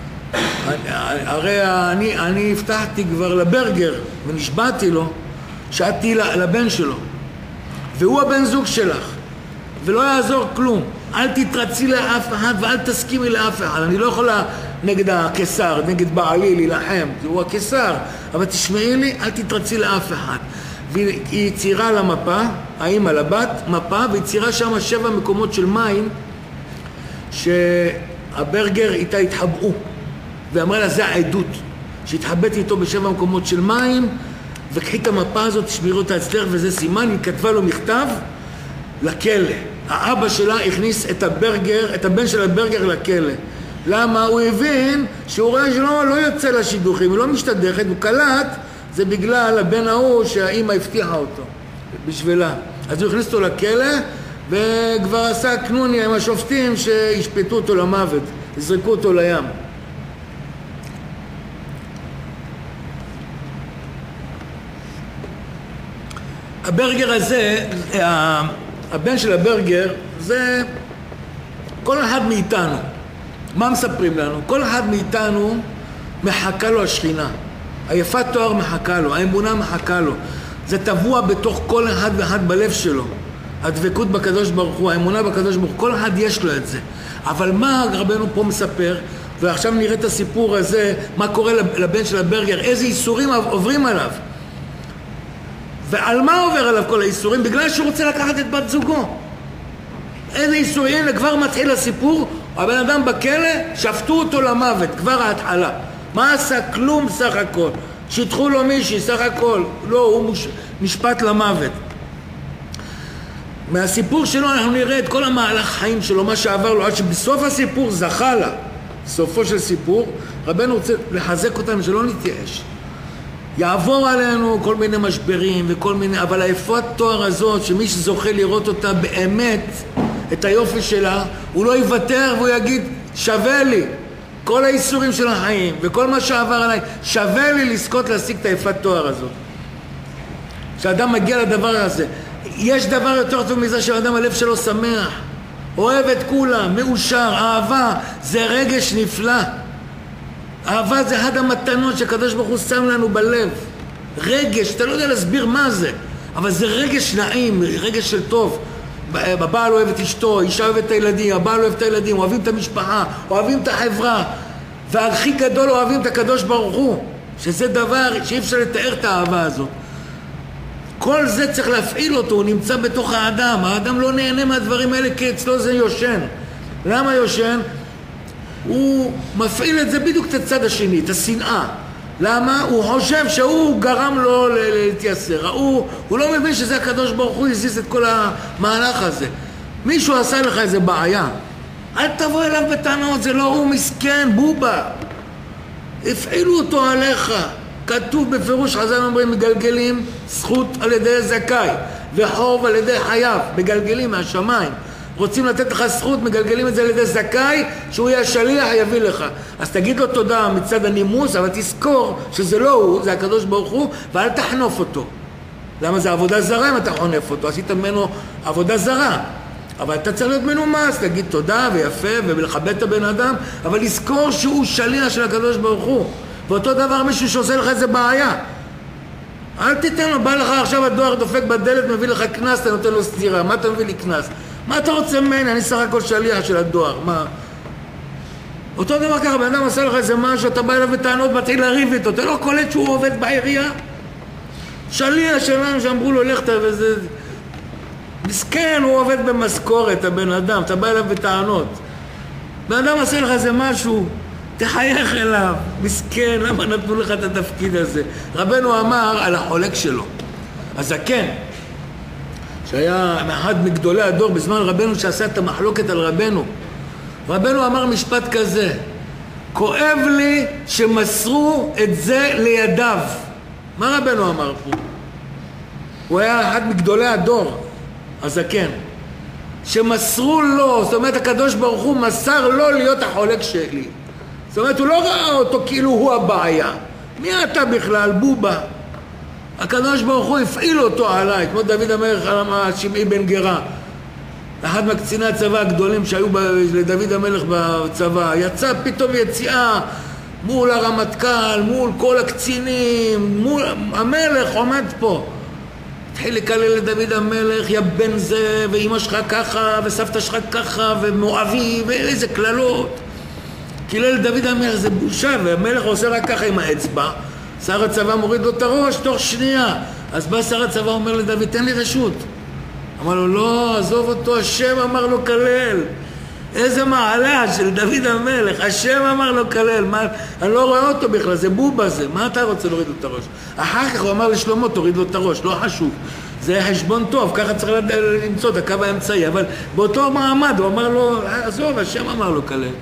הרי אני, אני הבטחתי כבר לברגר, ונשבעתי לו, שאת תהיי לבן שלו, והוא הבן זוג שלך, ולא יעזור כלום. אל תתרצי לאף אחד ואל תסכימי לאף אחד. אני לא יכולה נגד הקיסר, נגד בעלי להילחם, הוא הקיסר, אבל תשמעי לי, אל תתרצי לאף אחד. והיא ציירה למפה, האמא לבת, מפה, והיא ציירה שם שבע מקומות של מים שהברגר איתה התחבאו, ואמרה לה, זה העדות שהתחבאתי איתו בשבע מקומות של מים, וקחי את המפה הזאת, תשמירו אותה אצלך, וזה סימן. היא כתבה לו מכתב לכלא. האבא שלה הכניס את הברגר, את הבן של הברגר לכלא. למה? הוא הבין שהוא רואה שלא לא יוצא לשידוכים, הוא לא משתדכת, הוא קלט, זה בגלל הבן ההוא שהאמא הבטיחה אותו בשבילה. אז הוא הכניס אותו לכלא, וכבר עשה קנוניה עם השופטים שהשפטו אותו למוות, הזרקו אותו לים. הברגר הזה, הבן של הברגר, זה כל אחד מאיתנו. מה מספרים לנו? כל אחד מאיתנו מחכה לו השכינה. היפת תואר מחכה לו, האמונה מחכה לו. זה טבוע בתוך כל אחד ואחד בלב שלו. הדבקות בקדוש ברוך הוא, האמונה בקדוש ברוך הוא, כל אחד יש לו את זה. אבל מה רבנו פה מספר? ועכשיו נראה את הסיפור הזה, מה קורה לבן של הברגר, איזה איסורים עוברים עליו. ועל מה עובר עליו כל האיסורים? בגלל שהוא רוצה לקחת את בת זוגו. איזה איסורים? הנה, כבר מתחיל הסיפור, הבן אדם בכלא, שפטו אותו למוות, כבר ההתחלה. מה עשה? כלום סך הכל. שיתחו לו מישהי, סך הכל. לא, הוא מוש... נשפט למוות. מהסיפור שלו אנחנו נראה את כל המהלך חיים שלו, מה שעבר לו, עד שבסוף הסיפור זכה לה. בסופו של סיפור, רבנו רוצה לחזק אותם שלא נתייאש. יעבור עלינו כל מיני משברים וכל מיני, אבל היפות תואר הזאת, שמי שזוכה לראות אותה באמת, את היופי שלה, הוא לא יוותר והוא יגיד, שווה לי. כל האיסורים של החיים וכל מה שעבר עליי, שווה לי לזכות להשיג את היפת תואר הזאת. כשאדם מגיע לדבר הזה, יש דבר יותר טוב מזה שהאדם הלב שלו שמח, אוהב את כולם, מאושר, אהבה, זה רגש נפלא. אהבה זה אחד המתנות שהקדוש ברוך הוא שם לנו בלב. רגש, אתה לא יודע להסביר מה זה, אבל זה רגש נעים, רגש של טוב. הבעל אוהב את אשתו, אישה אוהב את הילדים, הבעל אוהב את הילדים, אוהבים את המשפחה, אוהבים את החברה, והכי גדול אוהבים את הקדוש ברוך הוא, שזה דבר שאי אפשר לתאר את האהבה הזאת. כל זה צריך להפעיל אותו, הוא נמצא בתוך האדם, האדם לא נהנה מהדברים האלה כי אצלו זה יושן. למה יושן? הוא מפעיל את זה בדיוק את הצד השני, את השנאה. למה? הוא חושב שהוא גרם לו להתייסר. הוא, הוא לא מבין שזה הקדוש ברוך הוא הזיז את כל המהלך הזה. מישהו עשה לך איזה בעיה. אל תבוא אליו בטענות, זה לא הוא מסכן, בובה. הפעילו אותו עליך. כתוב בפירוש, חז"ל אומרים, מגלגלים זכות על ידי זכאי וחוב על ידי חייב, מגלגלים מהשמיים. רוצים לתת לך זכות, מגלגלים את זה על ידי זכאי, שהוא יהיה שליח, יביא לך. אז תגיד לו תודה מצד הנימוס, אבל תזכור שזה לא הוא, זה הקדוש ברוך הוא, ואל תחנוף אותו. למה זה עבודה זרה אם אתה חונף אותו? עשית ממנו עבודה זרה. אבל אתה צריך להיות מנומס, תגיד תודה ויפה ולכבד את הבן אדם, אבל לזכור שהוא שליח של הקדוש ברוך הוא. ואותו דבר מישהו שעושה לך איזה בעיה. אל תיתן לו, בא לך עכשיו הדואר דופק בדלת, מביא לך כנס, אתה נותן לו סתירה. מה אתה מביא לי כנס? מה אתה רוצה ממני? אני סך הכל שליח של הדואר. מה? אותו דבר ככה, בן אדם עושה לך איזה משהו, אתה בא אליו בטענות, מתחיל להריב איתו. אתה לא קולט שהוא עובד בעירייה? שליח שלנו שאמרו לו, לך וזה... מסכן, הוא עובד במשכורת, הבן אדם. אתה בא אליו בטענות. בן אדם עושה לך איזה משהו, תחייך אליו. מסכן, למה נתנו לך את התפקיד הזה? רבנו אמר על החולק שלו. הזקן. שהיה אחד מגדולי הדור בזמן רבנו שעשה את המחלוקת על רבנו. רבנו אמר משפט כזה, כואב לי שמסרו את זה לידיו. מה רבנו אמר פה? הוא היה אחד מגדולי הדור, הזקן. שמסרו לו, זאת אומרת הקדוש ברוך הוא מסר לו להיות החולק שלי. זאת אומרת הוא לא ראה אותו כאילו הוא הבעיה. מי אתה בכלל? בובה. הקדוש ברוך הוא הפעיל אותו עליי, כמו דוד המלך על שמעי בן גרה. אחד מקציני הצבא הגדולים שהיו לדוד המלך בצבא, יצא פתאום יציאה מול הרמטכ"ל, מול כל הקצינים, מול המלך עומד פה. התחיל לקלל לדוד המלך, יא בן זה, ואמא שלך ככה, וסבתא שלך ככה, ומואבי, ואיזה כללות. קילל לדוד המלך, זה בושה, והמלך עושה רק ככה עם האצבע. שר הצבא מוריד לו את הראש תוך שנייה. אז בא שר הצבא אומר לדוד, תן לי רשות. אמר לו, לא, עזוב אותו, השם אמר לו כלל. איזה מעלה של דוד המלך, השם אמר לו כלל. מה, אני לא רואה אותו בכלל, זה בובה זה. מה אתה רוצה להוריד לו את הראש? אחר כך הוא אמר לשלמה, תוריד לו את הראש, לא חשוב. זה חשבון טוב, ככה צריך למצוא את הקו האמצעי. אבל באותו מעמד הוא אמר לו, עזוב, השם אמר לו כלל.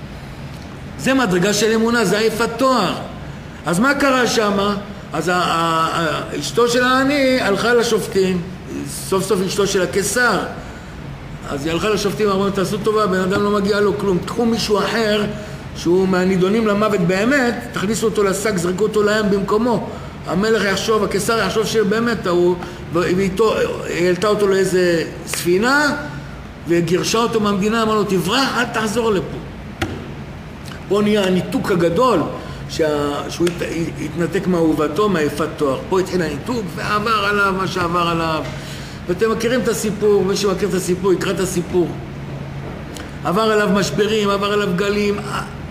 זה מדרגה של אמונה, זה היפת תואר. אז מה קרה שם? אז אשתו של העני הלכה לשופטים, סוף סוף אשתו של הקיסר. אז היא הלכה לשופטים, אמרו, תעשו טובה, בן אדם לא מגיע לו כלום. תקחו מישהו אחר שהוא מהנידונים למוות באמת, תכניסו אותו לשק, זרקו אותו לים במקומו. המלך יחשוב, הקיסר יחשוב שבאמת הוא, ואיתו, העלתה אותו לאיזה ספינה, וגירשה אותו מהמדינה, אמר לו, תברח, אל תחזור לפה. פה נהיה הניתוק הגדול, שה... שהוא הת... התנתק מאהובתו, מהיפת תואר. פה התחיל הניתוק ועבר עליו מה שעבר עליו. ואתם מכירים את הסיפור, מי שמכיר את הסיפור, יקרא את הסיפור. עבר עליו משברים, עבר עליו גלים.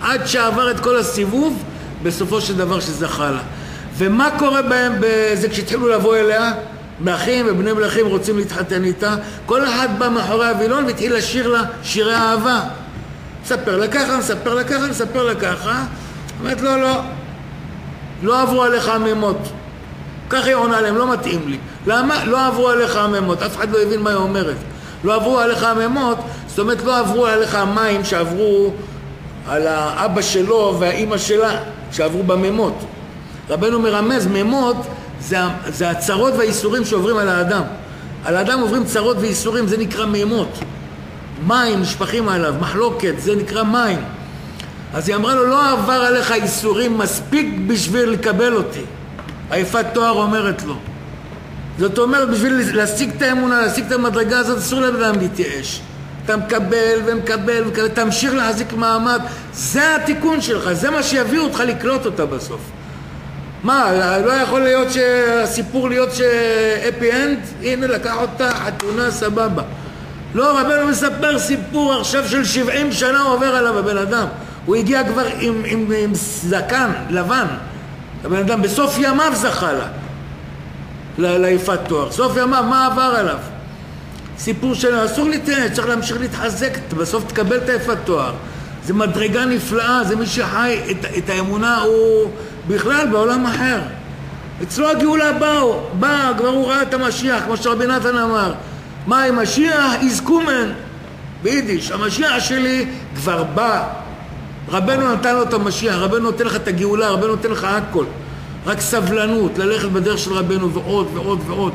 עד שעבר את כל הסיבוב, בסופו של דבר שזכה לה. ומה קורה בהם בזה כשהתחילו לבוא אליה? מלכים ובני מלכים רוצים להתחתן איתה, כל אחד בא מאחורי הווילון והתחיל לשיר לה שירי אהבה. מספר לה ככה, מספר לה ככה, מספר לה ככה. אומרת לו, לא, לא עברו עליך הממות. ככה היא עונה להם, לא מתאים לי. למה? לא עברו עליך הממות. אף אחד לא הבין מה היא אומרת. לא עברו עליך הממות, זאת אומרת לא עברו עליך המים שעברו על האבא שלו והאימא שלה, שעברו בממות. רבנו מרמז, ממות זה, זה הצרות והאיסורים שעוברים על האדם. על האדם עוברים צרות ואיסורים, זה נקרא ממות. מים נשפכים עליו, מחלוקת, זה נקרא מים. אז היא אמרה לו, לא עבר עליך איסורים מספיק בשביל לקבל אותי. היפת תואר אומרת לו. זאת אומרת, בשביל להשיג את האמונה, להשיג את המדרגה הזאת, אסור לבדם להתייאש. אתה מקבל ומקבל ומקבל, תמשיך להחזיק מעמד. זה התיקון שלך, זה מה שיביא אותך לקלוט אותה בסוף. מה, לא יכול להיות שהסיפור להיות שאפי אנד? הנה, לקח אותה, חתונה, סבבה. לא, רבנו מספר סיפור עכשיו של שבעים שנה עובר עליו הבן אדם. הוא הגיע כבר עם, עם, עם זקן, לבן. הבן אדם בסוף ימיו זכה לה. ליפת תואר. סוף ימיו, מה עבר עליו? סיפור שלנו, אסור להתייאש, צריך להמשיך להתחזק, בסוף תקבל את היפת תואר. זה מדרגה נפלאה, זה מי שחי את, את האמונה, הוא בכלל בעולם אחר. אצלו הגאולה באו, בא, כבר הוא ראה את המשיח, כמו שרבי נתן אמר. מה עם משיח? איזקומן. ביידיש, המשיח שלי כבר בא. רבנו נתן לו את המשיח, רבנו נותן לך את הגאולה, רבנו נותן לך הכל. רק סבלנות, ללכת בדרך של רבנו ועוד ועוד ועוד.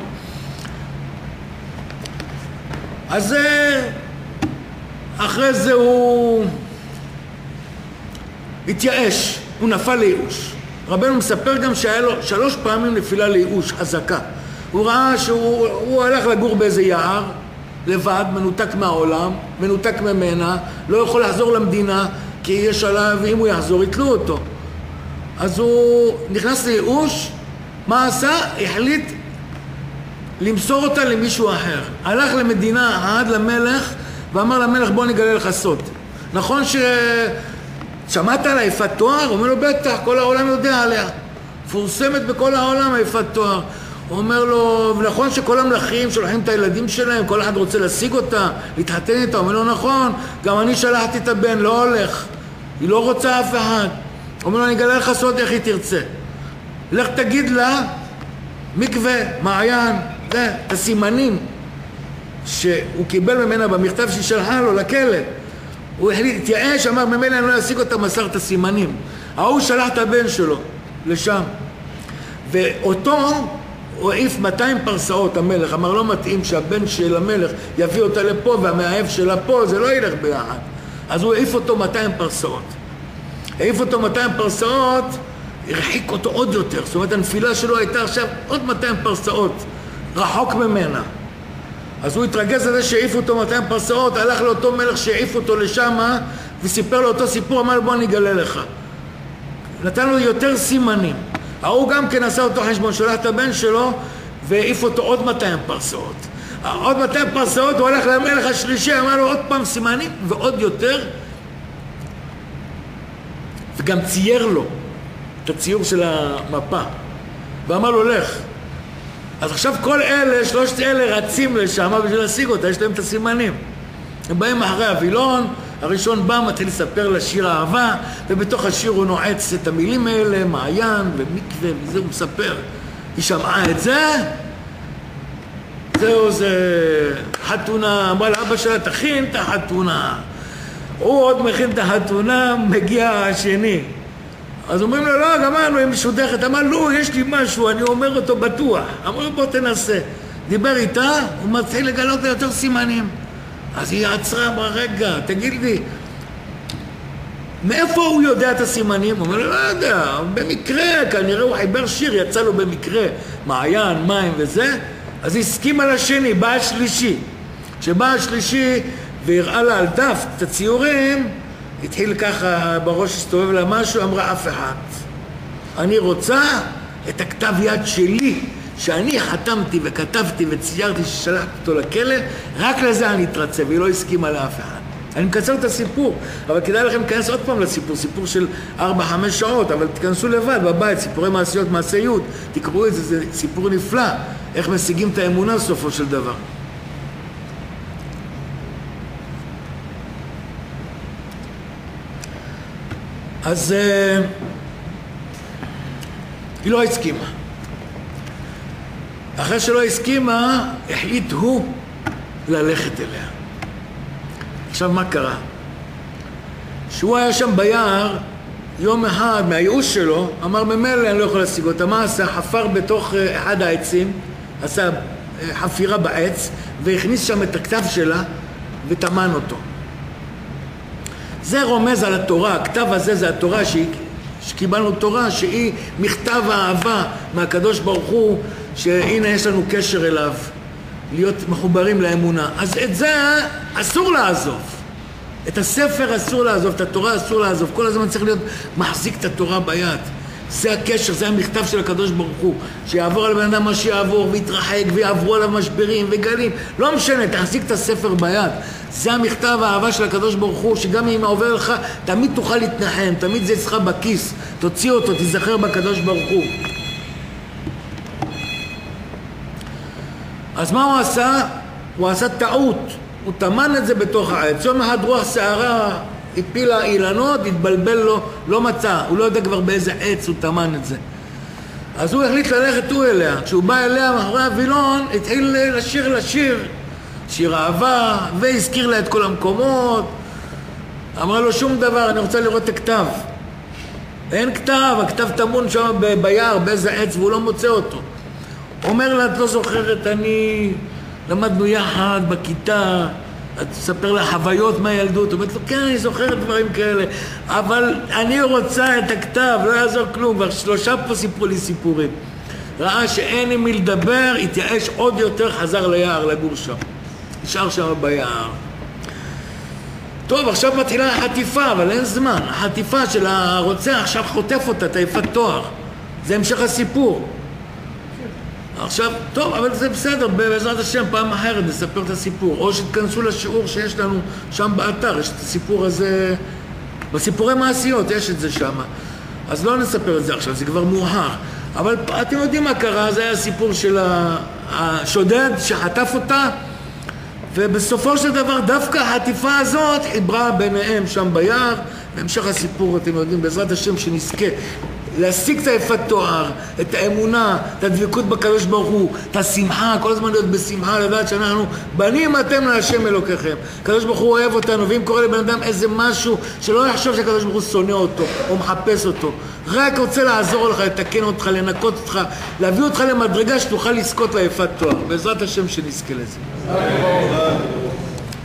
אז אחרי זה הוא התייאש, הוא נפל לייאוש. רבנו מספר גם שהיה לו שלוש פעמים נפילה לייאוש, חזקה. הוא ראה שהוא הוא הלך לגור באיזה יער, לבד, מנותק מהעולם, מנותק ממנה, לא יכול לחזור למדינה, כי יש עליו, ואם הוא יחזור, יתלו אותו. אז הוא נכנס לייאוש, מה עשה? החליט למסור אותה למישהו אחר. הלך למדינה, עד למלך, ואמר למלך, בוא נגלה לך סוד. נכון ששמעת על היפת תואר? הוא אומר לו, בטח, כל העולם יודע עליה. פורסמת בכל העולם היפת תואר. הוא אומר לו, נכון שכל המלכים שולחים את הילדים שלהם, כל אחד רוצה להשיג אותה, להתחתן איתה. הוא אומר לו, נכון, גם אני שלחתי את הבן, לא הולך. היא לא רוצה אף אחד. הוא אומר לו, אני אגלה לך סוד איך היא תרצה. לך תגיד לה, מקווה, מעיין, זה, את הסימנים שהוא קיבל ממנה במכתב ששלחה לו לכלא. הוא החליט, התייאש, אמר, ממילא אני לא אשיג אותה, מסר את הסימנים. ההוא שלח את הבן שלו לשם. ואותו הוא העיף מאתיים פרסאות, המלך. אמר, לא מתאים שהבן של המלך יביא אותה לפה והמאהב שלה פה, זה לא ילך ביחד. אז הוא העיף אותו מאתיים פרסאות. העיף אותו מאתיים פרסאות, הרחיק אותו עוד יותר. זאת אומרת, הנפילה שלו הייתה עכשיו עוד מאתיים פרסאות, רחוק ממנה. אז הוא התרגז על זה שהעיף אותו מאתיים פרסאות, הלך לאותו מלך שהעיף אותו לשם, וסיפר לו אותו סיפור, אמר, בוא אני אגלה לך. נתן לו יותר סימנים. ההוא גם כן עשה אותו חשבון, שולח את הבן שלו, והעיף אותו עוד מאתיים פרסאות. עוד מאתיים פרסאות, הוא הלך למלך השלישי, אמר לו עוד פעם סימנים, ועוד יותר, וגם צייר לו את הציור של המפה, ואמר לו, לך. אז עכשיו כל אלה, שלושת אלה רצים לשם בשביל להשיג אותה, יש להם את הסימנים. הם באים אחרי הווילון, הראשון בא, מתחיל לספר לה שיר אהבה, ובתוך השיר הוא נועץ את המילים האלה, מעיין ומקווה, וזה הוא מספר. היא שמעה את זה, זהו, זה חתונה, אמרה לאבא שלה, תכין את החתונה. הוא עוד מכין את החתונה, מגיע השני. אז אומרים לו, לא, גמרנו, היא משודכת. אמר, לא, יש לי משהו, אני אומר אותו בטוח. אמר לו, בוא תנסה. דיבר איתה, הוא מתחיל לגלות יותר סימנים. אז היא עצרה ברגע, תגיד לי, מאיפה הוא יודע את הסימנים? הוא אומר, לא יודע, במקרה, כנראה הוא חיבר שיר, יצא לו במקרה, מעיין, מים וזה, אז היא הסכימה לשני, בא השלישי. כשבא השלישי והראה לה על דף את הציורים, התחיל ככה בראש הסתובב לה משהו, אמרה אף אחד. אני רוצה את הכתב יד שלי, שאני חתמתי וכתבתי וציירתי ששלחתי אותו לכלא, רק לזה אני אתרצה, והיא לא הסכימה לאף אחד. אני מקצר את הסיפור, אבל כדאי לכם להיכנס עוד פעם לסיפור, סיפור של ארבע חמש שעות, אבל תיכנסו לבד בבית, סיפורי מעשיות, מעשי יוד, תקראו את זה, זה סיפור נפלא, איך משיגים את האמונה סופו של דבר. אז uh, היא לא הסכימה. אחרי שלא הסכימה, החליט הוא ללכת אליה. עכשיו מה קרה? שהוא היה שם ביער, יום אחד מהייאוש שלו, אמר ממילא אני לא יכול להשיג אותה. מה עשה? חפר בתוך אחד העצים, עשה חפירה בעץ, והכניס שם את הכתב שלה וטמן אותו. זה רומז על התורה, הכתב הזה זה התורה שהיא, שקיבלנו תורה שהיא מכתב האהבה מהקדוש ברוך הוא, שהנה יש לנו קשר אליו, להיות מחוברים לאמונה. אז את זה אסור לעזוב, את הספר אסור לעזוב, את התורה אסור לעזוב, כל הזמן צריך להיות מחזיק את התורה ביד. זה הקשר, זה המכתב של הקדוש ברוך הוא, שיעבור על בן אדם מה שיעבור ויתרחק ויעברו עליו משברים וגלים, לא משנה, תחזיק את הספר ביד. זה המכתב האהבה של הקדוש ברוך הוא, שגם אם עובר לך תמיד תוכל להתנחם, תמיד זה אצלך בכיס, תוציא אותו, תזכר בקדוש ברוך הוא. אז מה הוא עשה? הוא עשה טעות, הוא טמן את זה בתוך העץ. יום אחד רוח שערה הפילה אילנות, התבלבל לו, לא מצא, הוא לא יודע כבר באיזה עץ הוא טמן את זה. אז הוא החליט ללכת הוא אליה. כשהוא בא אליה מאחורי הווילון, התחיל לשיר לשיר, שיר אהבה, והזכיר לה את כל המקומות. אמרה לו שום דבר, אני רוצה לראות את הכתב. אין כתב, הכתב טמון שם ב- ביער, באיזה עץ, והוא לא מוצא אותו. אומר לה, את לא זוכרת, אני למדנו יחד בכיתה, את תספר לה חוויות מהילדות. אומרת לו, כן, אני זוכרת דברים כאלה, אבל אני רוצה את הכתב, לא יעזור כלום. כבר שלושה פה סיפרו לי סיפורים. ראה שאין עם מי לדבר, התייאש עוד יותר, חזר ליער לגור שם. נשאר שם ביער. טוב, עכשיו מתחילה החטיפה, אבל אין זמן. החטיפה של הרוצח עכשיו חוטף אותה, את היפת תואר. זה המשך הסיפור. עכשיו, טוב, אבל זה בסדר, בעזרת השם פעם אחרת נספר את הסיפור. או שתכנסו לשיעור שיש לנו שם באתר, יש את הסיפור הזה, בסיפורי מעשיות יש את זה שם. אז לא נספר את זה עכשיו, זה כבר מאוחר. אבל אתם יודעים מה קרה, זה היה הסיפור של השודד שחטף אותה, ובסופו של דבר דווקא החטיפה הזאת חיברה ביניהם שם ביער, בהמשך הסיפור אתם יודעים, בעזרת השם שנזכה להשיג את היפת תואר, את האמונה, את הדבקות בקדוש ברוך הוא, את השמחה, כל הזמן להיות בשמחה, לדעת שאנחנו בנים אתם להשם אלוקיכם. הקדוש ברוך הוא אוהב אותנו, ואם קורא לבן אדם איזה משהו, שלא יחשוב שהקדוש ברוך הוא שונא אותו או מחפש אותו, רק רוצה לעזור לך, לתקן אותך, לנקות אותך, להביא אותך למדרגה שתוכל לזכות ליפת תואר. בעזרת השם שנזכה לזה.